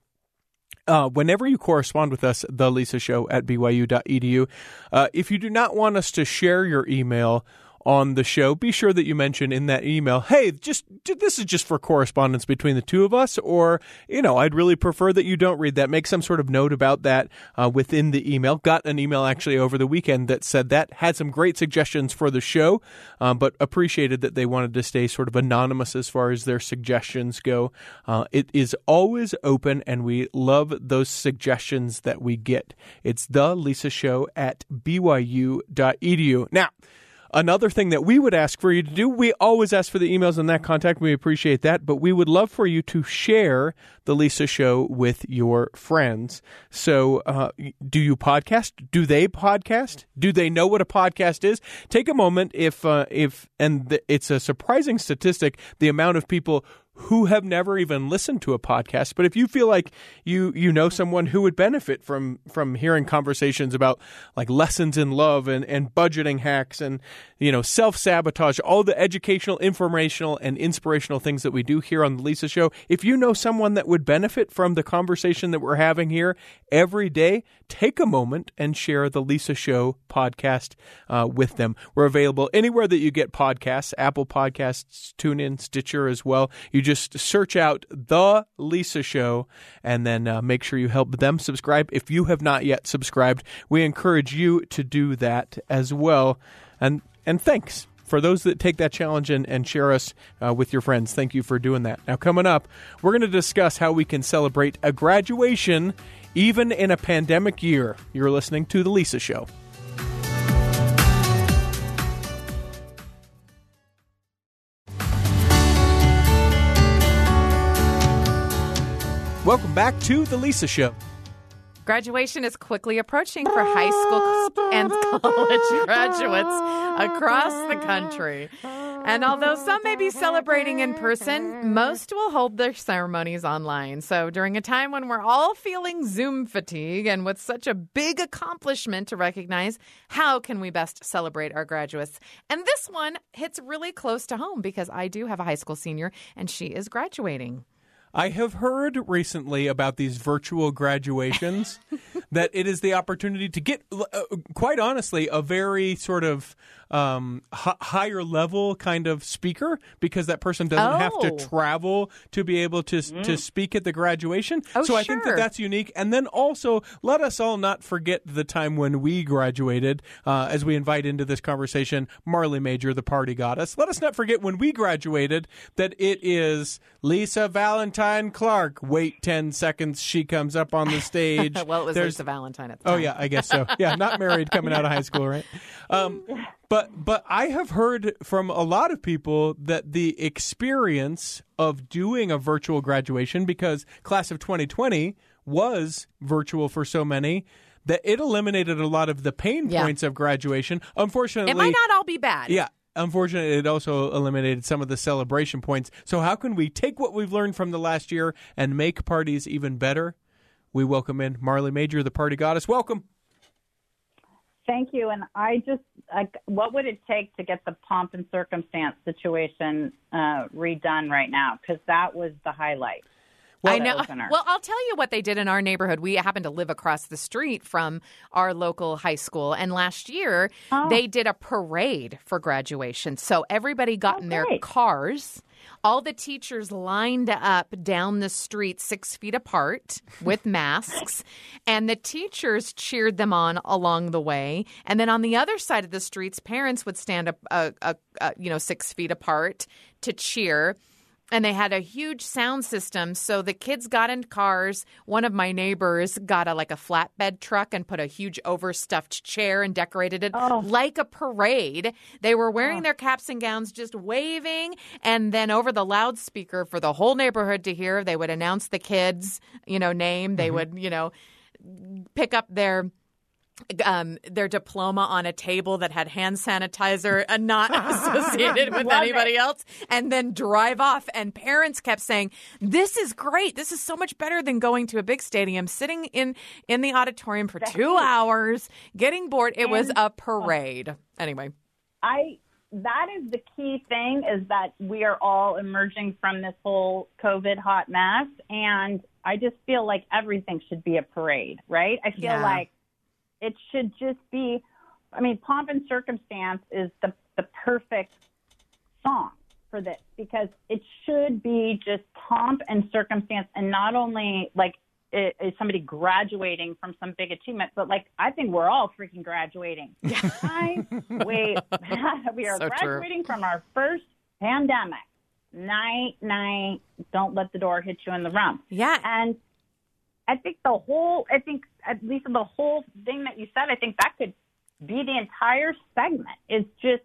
E: Uh, whenever you correspond with us, the lisa show at b y u dot e d u, uh, if you do not want us to share your email on the show, be sure that you mention in that email, hey, just this is just for correspondence between the two of us, or, you know, I'd really prefer that you don't read that. Make some sort of note about that uh, within the email. Got an email actually over the weekend that said that, had some great suggestions for the show, um, but appreciated that they wanted to stay sort of anonymous as far as their suggestions go. Uh, it is always open, and we love those suggestions that we get. It's the lisa show at b y u dot e d u. Now, another thing that we would ask for you to do, we always ask for the emails in that contact. We appreciate that, but we would love for you to share the Lisa Show with your friends. So uh, do you podcast? Do they podcast? Do they know what a podcast is? Take a moment if, uh, if and th- it's a surprising statistic, the amount of people who have never even listened to a podcast. But if you feel like you you know someone who would benefit from from hearing conversations about like lessons in love and, and budgeting hacks and, you know, self-sabotage, all the educational, informational, and inspirational things that we do here on the Lisa Show, if you know someone that would benefit from the conversation that we're having here every day, take a moment and share the Lisa Show podcast uh, with them. We're available anywhere that you get podcasts, Apple Podcasts, TuneIn, Stitcher as well. You just search out The Lisa Show and then uh, make sure you help them subscribe. If you have not yet subscribed, we encourage you to do that as well. And and thanks for those that take that challenge and, and share us uh, with your friends. Thank you for doing that. Now, coming up, we're going to discuss how we can celebrate a graduation even in a pandemic year. You're listening to The Lisa Show. Welcome back to The Lisa Show.
D: Graduation is quickly approaching for high school and college graduates across the country. And although some may be celebrating in person, most will hold their ceremonies online. So during a time when we're all feeling Zoom fatigue and with such a big accomplishment to recognize, how can we best celebrate our graduates? And this one hits really close to home because I do have a high school senior and she is graduating.
E: I have heard recently about these virtual graduations, that it is the opportunity to get, uh, quite honestly, a very sort of um, h- higher level kind of speaker, because that person doesn't
D: oh.
E: have to travel to be able to mm. to speak at the graduation.
D: Oh,
E: so I
D: sure.
E: think that that's unique. And then also, let us all not forget the time when we graduated, uh, as we invite into this conversation Marley Major, the party goddess. Let us not forget when we graduated that it is Lisa Valentine Clark. Wait ten seconds, she comes up on the stage.
D: Well, it was
E: There's,
D: Lisa Valentine at the time.
E: Oh, yeah, I guess so. Yeah, not married, coming out of high school, right? Um, but but I have heard from a lot of people that the experience of doing a virtual graduation, because class of twenty twenty was virtual for so many, that it eliminated a lot of the pain
D: yeah.
E: points of graduation. Unfortunately,
D: it might not all be bad.
E: Yeah. Unfortunately, it also eliminated some of the celebration points. So how can we take what we've learned from the last year and make parties even better? We welcome in Marley Major, the party goddess. Welcome.
L: Thank you. And I just, like, what would it take to get the pomp and circumstance situation uh, redone right now? Because that was the highlight.
D: I know. Well, I'll tell you what they did in our neighborhood. We happen to live across the street from our local high school. And last year, oh. they did a parade for graduation. So everybody got oh, in their great. cars. All the teachers lined up down the street six feet apart with masks. And the teachers cheered them on along the way. And then on the other side of the streets, parents would stand up, uh, uh, uh, you know, six feet apart to cheer. And they had a huge sound system. So the kids got in cars. One of my neighbors got a like a flatbed truck and put a huge overstuffed chair and decorated it oh. like a parade. They were wearing oh. their caps and gowns, just waving. And then over the loudspeaker for the whole neighborhood to hear, they would announce the kids, you know, name. They mm-hmm. would, you know, pick up their Um, their diploma on a table that had hand sanitizer and not associated with anybody
C: it.
D: else, and then drive off. And parents kept saying, this is great. This is so much better than going to a big stadium, sitting in, in the auditorium for two hours, getting bored. It and, was a parade. Anyway.
L: I that is the key thing, is that we are all emerging from this whole COVID hot mess. And I just feel like everything should be a parade, right? I feel yeah. like it should just be, I mean, Pomp and Circumstance is the, the perfect song for this, because it should be just pomp and circumstance, and not only like it, is somebody graduating from some big achievement, but like I think we're all freaking graduating. I, wait, we are so graduating true. from our first pandemic. Night, night, don't let the door hit you in the rump.
D: Yeah.
L: And I think the whole, I think at least the whole thing that you said, I think that could be the entire segment, is just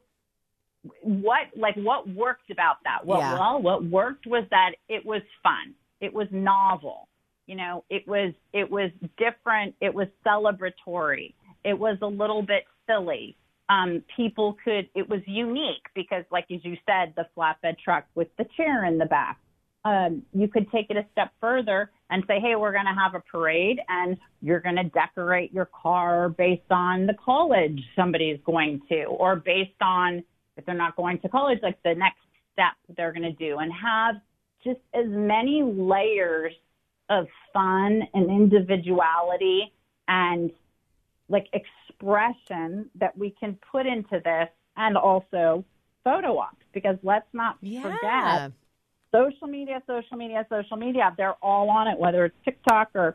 L: what, like what worked about that. Well,
D: yeah.
L: well, what worked was that it was fun. It was novel. You know, it was, it was different. It was celebratory. It was a little bit silly. Um, people could, it was unique because, like, as you said, the flatbed truck with the chair in the back. Um, you could take it a step further and say, hey, we're going to have a parade and you're going to decorate your car based on the college somebody's going to, or based on, if they're not going to college, like the next step they're going to do, and have just as many layers of fun and individuality and like expression that we can put into this, and also photo ops, because let's not
D: yeah.
L: forget, Social media, social media, social media, they're all on it, whether it's TikTok or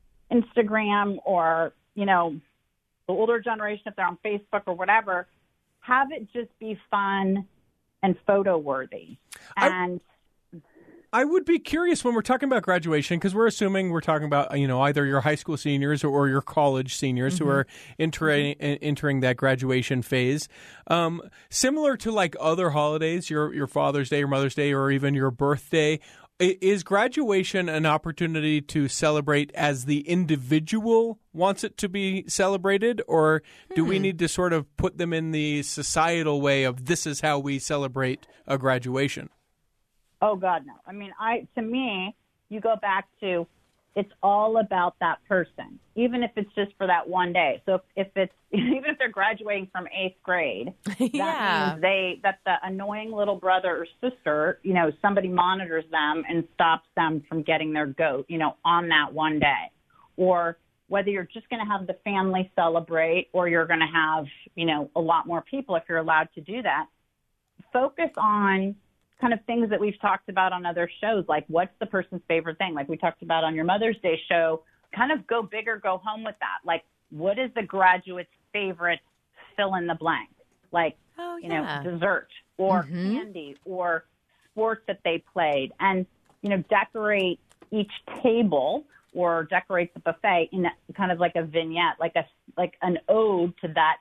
L: Instagram or, you know, the older generation, if they're on Facebook or whatever. Have it just be fun and photo worthy. And
E: I, I would be curious when we're talking about graduation, because we're assuming we're talking about, you know, either your high school seniors or, or your college seniors mm-hmm. who are entering mm-hmm. entering that graduation phase. Um, similar to like other holidays, your your Father's Day, your Mother's Day, or even your birthday, is graduation an opportunity to celebrate as the individual wants it to be celebrated, or do hmm. we need to sort of put them in the societal way of this is how we celebrate a graduation?
L: Oh, God, no. I mean, I to me, you go back to, it's all about that person, even if it's just for that one day. So if, if it's, even if they're graduating from eighth grade, that
D: yeah.
L: means they, that the annoying little brother or sister, you know, somebody monitors them and stops them from getting their goat, you know, on that one day. Or whether you're just going to have the family celebrate, or you're going to have, you know, a lot more people if you're allowed to do that. Focus on kind of things that we've talked about on other shows, like what's the person's favorite thing? Like we talked about on your Mother's Day show, kind of go big or go home with that. Like, what is the graduate's favorite fill in the blank? Like,
D: oh,
L: you
D: yeah.
L: know, dessert or
D: mm-hmm.
L: candy or sports that they played, and, you know, decorate each table or decorate the buffet in kind of like a vignette, like a, like an ode to that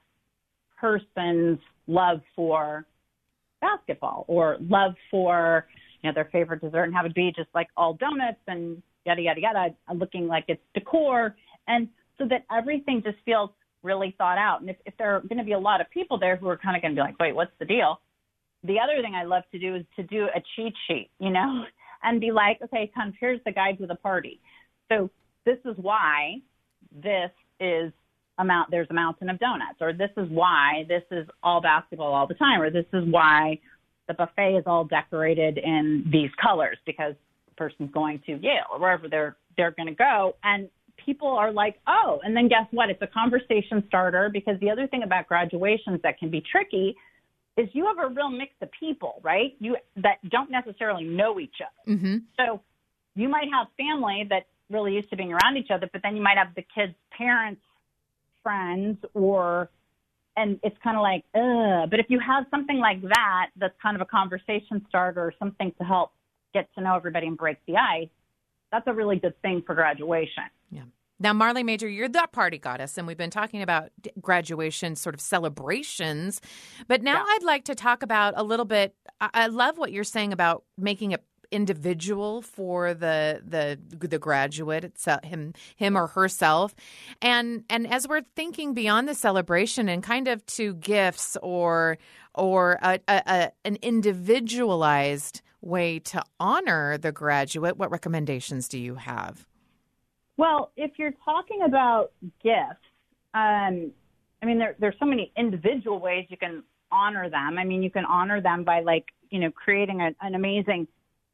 L: person's love for basketball or love for, you know, their favorite dessert, and have it be just like all donuts and yada, yada, yada, looking like it's decor. And so that everything just feels really thought out. And if, if there are going to be a lot of people there who are kind of going to be like, wait, what's the deal? The other thing I love to do is to do a cheat sheet, you know, and be like, okay, come, here's the guide to the party. So this is why this is amount, there's a mountain of donuts, or this is why this is all basketball all the time, or this is why the buffet is all decorated in these colors, because person's going to Yale or wherever they're they're going to go. And people are like, oh, and then guess what? It's a conversation starter, because the other thing about graduations that can be tricky is you have a real mix of people, right? You that don't necessarily know each other.
D: Mm-hmm.
L: So you might have family that's really used to being around each other, but then you might have the kids' parents, friends, or, and it's kind of like, ugh. But if you have something like that, that's kind of a conversation starter or something to help get to know everybody and break the ice, that's a really good thing for graduation.
D: Yeah. Now, Marley Major, you're the party goddess, and we've been talking about graduation sort of celebrations. But now yeah. I'd like to talk about a little bit. I, I love what you're saying about making it individual for the the the graduate, it's him him or herself, and and as we're thinking beyond the celebration and kind of to gifts or or a, a, a, an individualized way to honor the graduate, what recommendations do you have?
L: Well, if you're talking about gifts, um, I mean, there, there's so many individual ways you can honor them. I mean, you can honor them by, like, you know, creating a, an amazing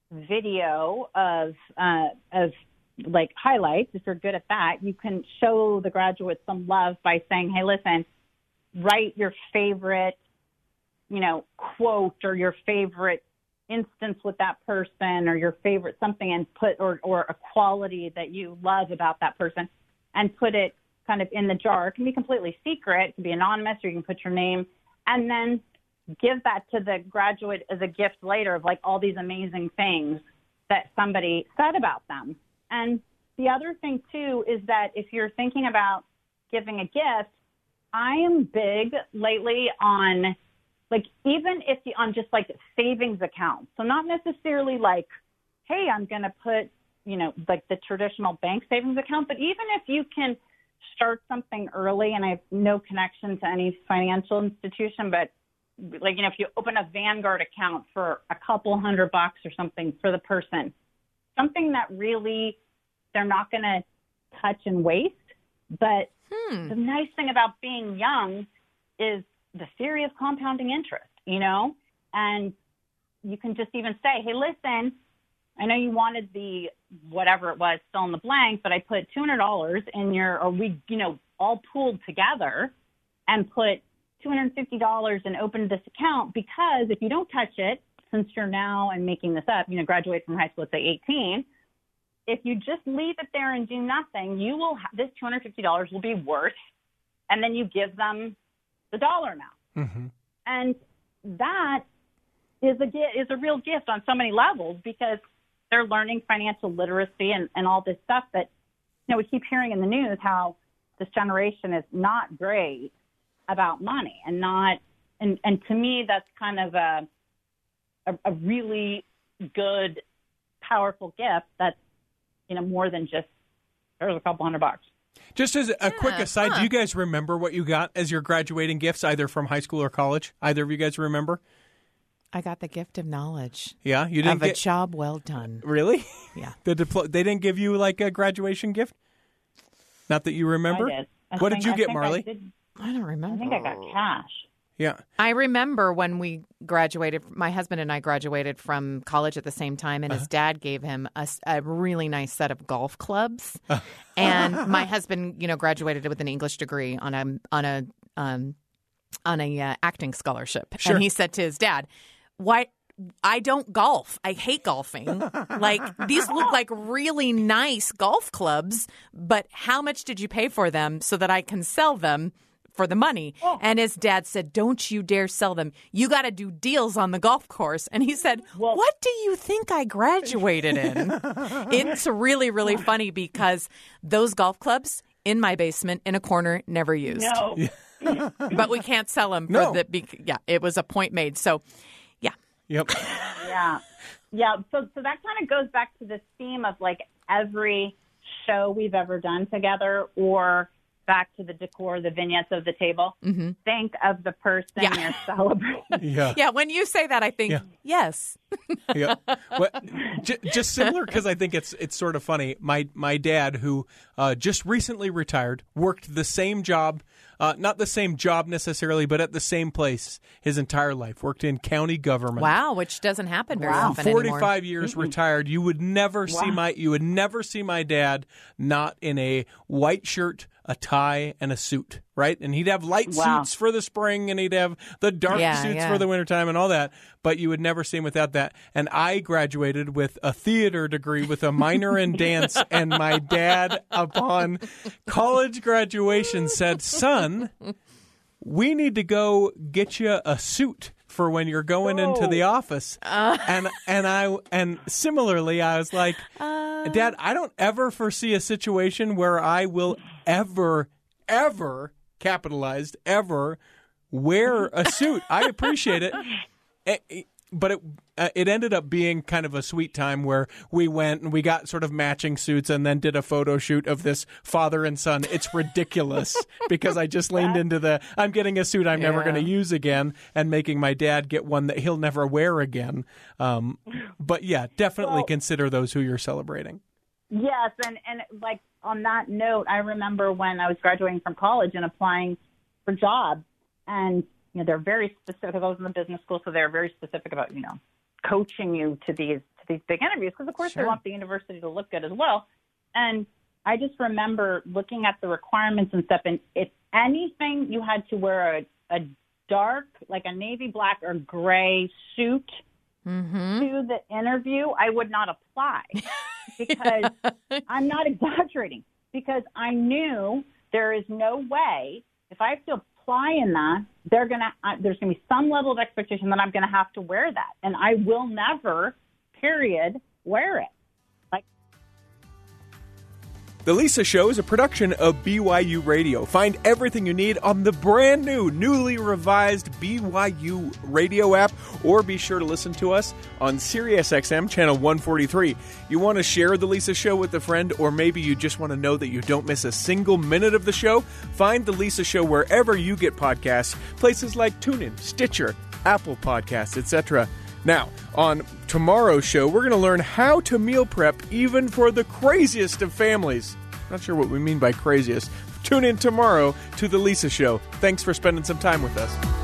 L: video of, uh, of like, highlights. If you're good at that, you can show the graduates some love by saying, hey, listen, write your favorite, you know, quote or your favorite instance with that person or your favorite something and put or, or a quality that you love about that person and put it kind of in the jar. It can be completely secret. It can be anonymous, or you can put your name and then give that to the graduate as a gift later of like all these amazing things that somebody said about them. And the other thing too is that if you're thinking about giving a gift, I am big lately on like, even if you on just like savings accounts. So not necessarily like, hey, I'm going to put, you know, like the traditional bank savings account, but even if you can start something early, and I have no connection to any financial institution, but like, you know, if you open a Vanguard account for a couple hundred bucks or something for the person, something that really they're not going to touch and waste. But hmm. the nice thing about being young is the theory of compounding interest, you know, and you can just even say, hey, listen, I know you wanted the whatever it was, fill in the blank, but I put two hundred dollars in your, or we, you know, all pooled together and put two hundred fifty dollars and opened this account, because if you don't touch it, since you're now, and making this up, you know, graduate from high school at say eighteen, if you just leave it there and do nothing, you will, ha- this two hundred fifty dollars will be worth, and then you give them the dollar amount. Mm-hmm. And that is a is a real gift on so many levels, because they're learning financial literacy and, and all this stuff that, you know, we keep hearing in the news how this generation is not great about money and not, and, and to me, that's kind of a, a, a really good, powerful gift that's, you know, more than just, there's a couple hundred bucks.
E: Just as a yeah, quick aside, huh. do you guys remember what you got as your graduating gifts, either from high school or college? Either of you guys remember?
D: I got the gift of knowledge.
E: Yeah? You didn't
D: of
E: get...
D: a job well done.
E: Really?
D: Yeah.
E: the diplo- They didn't give you, like, a graduation gift? Not that you remember?
L: I did. I
E: what
L: think,
E: did you
L: I
E: get, Marley?
L: I, did,
D: I don't remember.
L: I think I got cash.
E: Yeah.
D: I remember when we graduated, my husband and I graduated from college at the same time, and uh-huh. his dad gave him a, a really nice set of golf clubs. And my husband, you know, graduated with an English degree on a on a um, on a uh, acting scholarship.
E: Sure.
D: And he said to his dad, "Why? I don't golf. I hate golfing. Like, these look like really nice golf clubs, but how much did you pay for them so that I can sell them for the money?" Oh. And his dad said, "Don't you dare sell them. You got to do deals on the golf course." And he said, well, "What do you think I graduated in?" It's really, really funny, because those golf clubs in my basement in a corner, never used.
L: No.
D: But we can't sell them. For
E: no.
D: the, yeah, it was a point made. So, yeah.
E: Yep.
L: Yeah. Yeah. So, so that kind of goes back to this theme of like every show we've ever done together, or back to the decor, the vignettes of the table. Mm-hmm. Think of the person yeah. you're celebrating.
E: Yeah.
D: Yeah. When you say that, I think, yeah. yes.
E: Yeah. Well, j- just similar, because I think it's it's sort of funny. My my dad, who uh, just recently retired, worked the same job, uh, not the same job necessarily, but at the same place his entire life. Worked in county government.
D: Wow, which doesn't happen very
E: wow.
D: often
E: forty-five
D: anymore.
E: years mm-hmm. retired. You would never wow. see my you would never see my dad not in a white shirt, a tie, and a suit, right? And he'd have light
L: wow.
E: suits for the spring, and he'd have the dark
D: yeah,
E: suits
D: yeah.
E: for the wintertime and all that, but you would never see him without that. And I graduated with a theater degree with a minor in dance, and my dad, upon college graduation, said, son, we need to go get you a suit for when you're going oh. into the office. Uh. And and I and similarly, I was like, uh. Dad, I don't ever foresee a situation where I will ever, ever, capitalized, ever wear a suit. I appreciate it. it But it uh, it ended up being kind of a sweet time where we went and we got sort of matching suits and then did a photo shoot of this father and son. It's ridiculous because I just leaned into the, I'm getting a suit I'm yeah. never going to use again and making my dad get one that he'll never wear again. Um, but yeah, definitely well, consider those who you're celebrating.
L: Yes, and, and like on that note, I remember when I was graduating from college and applying for jobs, and you know, they're very specific. I was in the business school, so they're very specific about, you know, coaching you to these to these big interviews because, of course, sure. they want the university to look good as well. And I just remember looking at the requirements and stuff, and if anything, you had to wear a, a dark, like a navy black or gray suit mm-hmm. to the interview, I would not apply because I'm not exaggerating, because I knew there is no way if I have to apply in that, they're gonna uh, there's gonna be some level of expectation that I'm gonna have to wear that, and I will never, period, wear it. Like
E: The Lisa Show is a production of B Y U Radio. Find everything you need on the brand new, newly revised B Y U Radio app, or be sure to listen to us on Sirius X M channel one forty-three. You want to share The Lisa Show with a friend, or maybe you just want to know that you don't miss a single minute of the show? Find The Lisa Show wherever you get podcasts, places like TuneIn, Stitcher, Apple Podcasts, et cetera. Now, on tomorrow's show, we're going to learn how to meal prep even for the craziest of families. Not sure what we mean by craziest. Tune in tomorrow to The Lisa Show. Thanks for spending some time with us.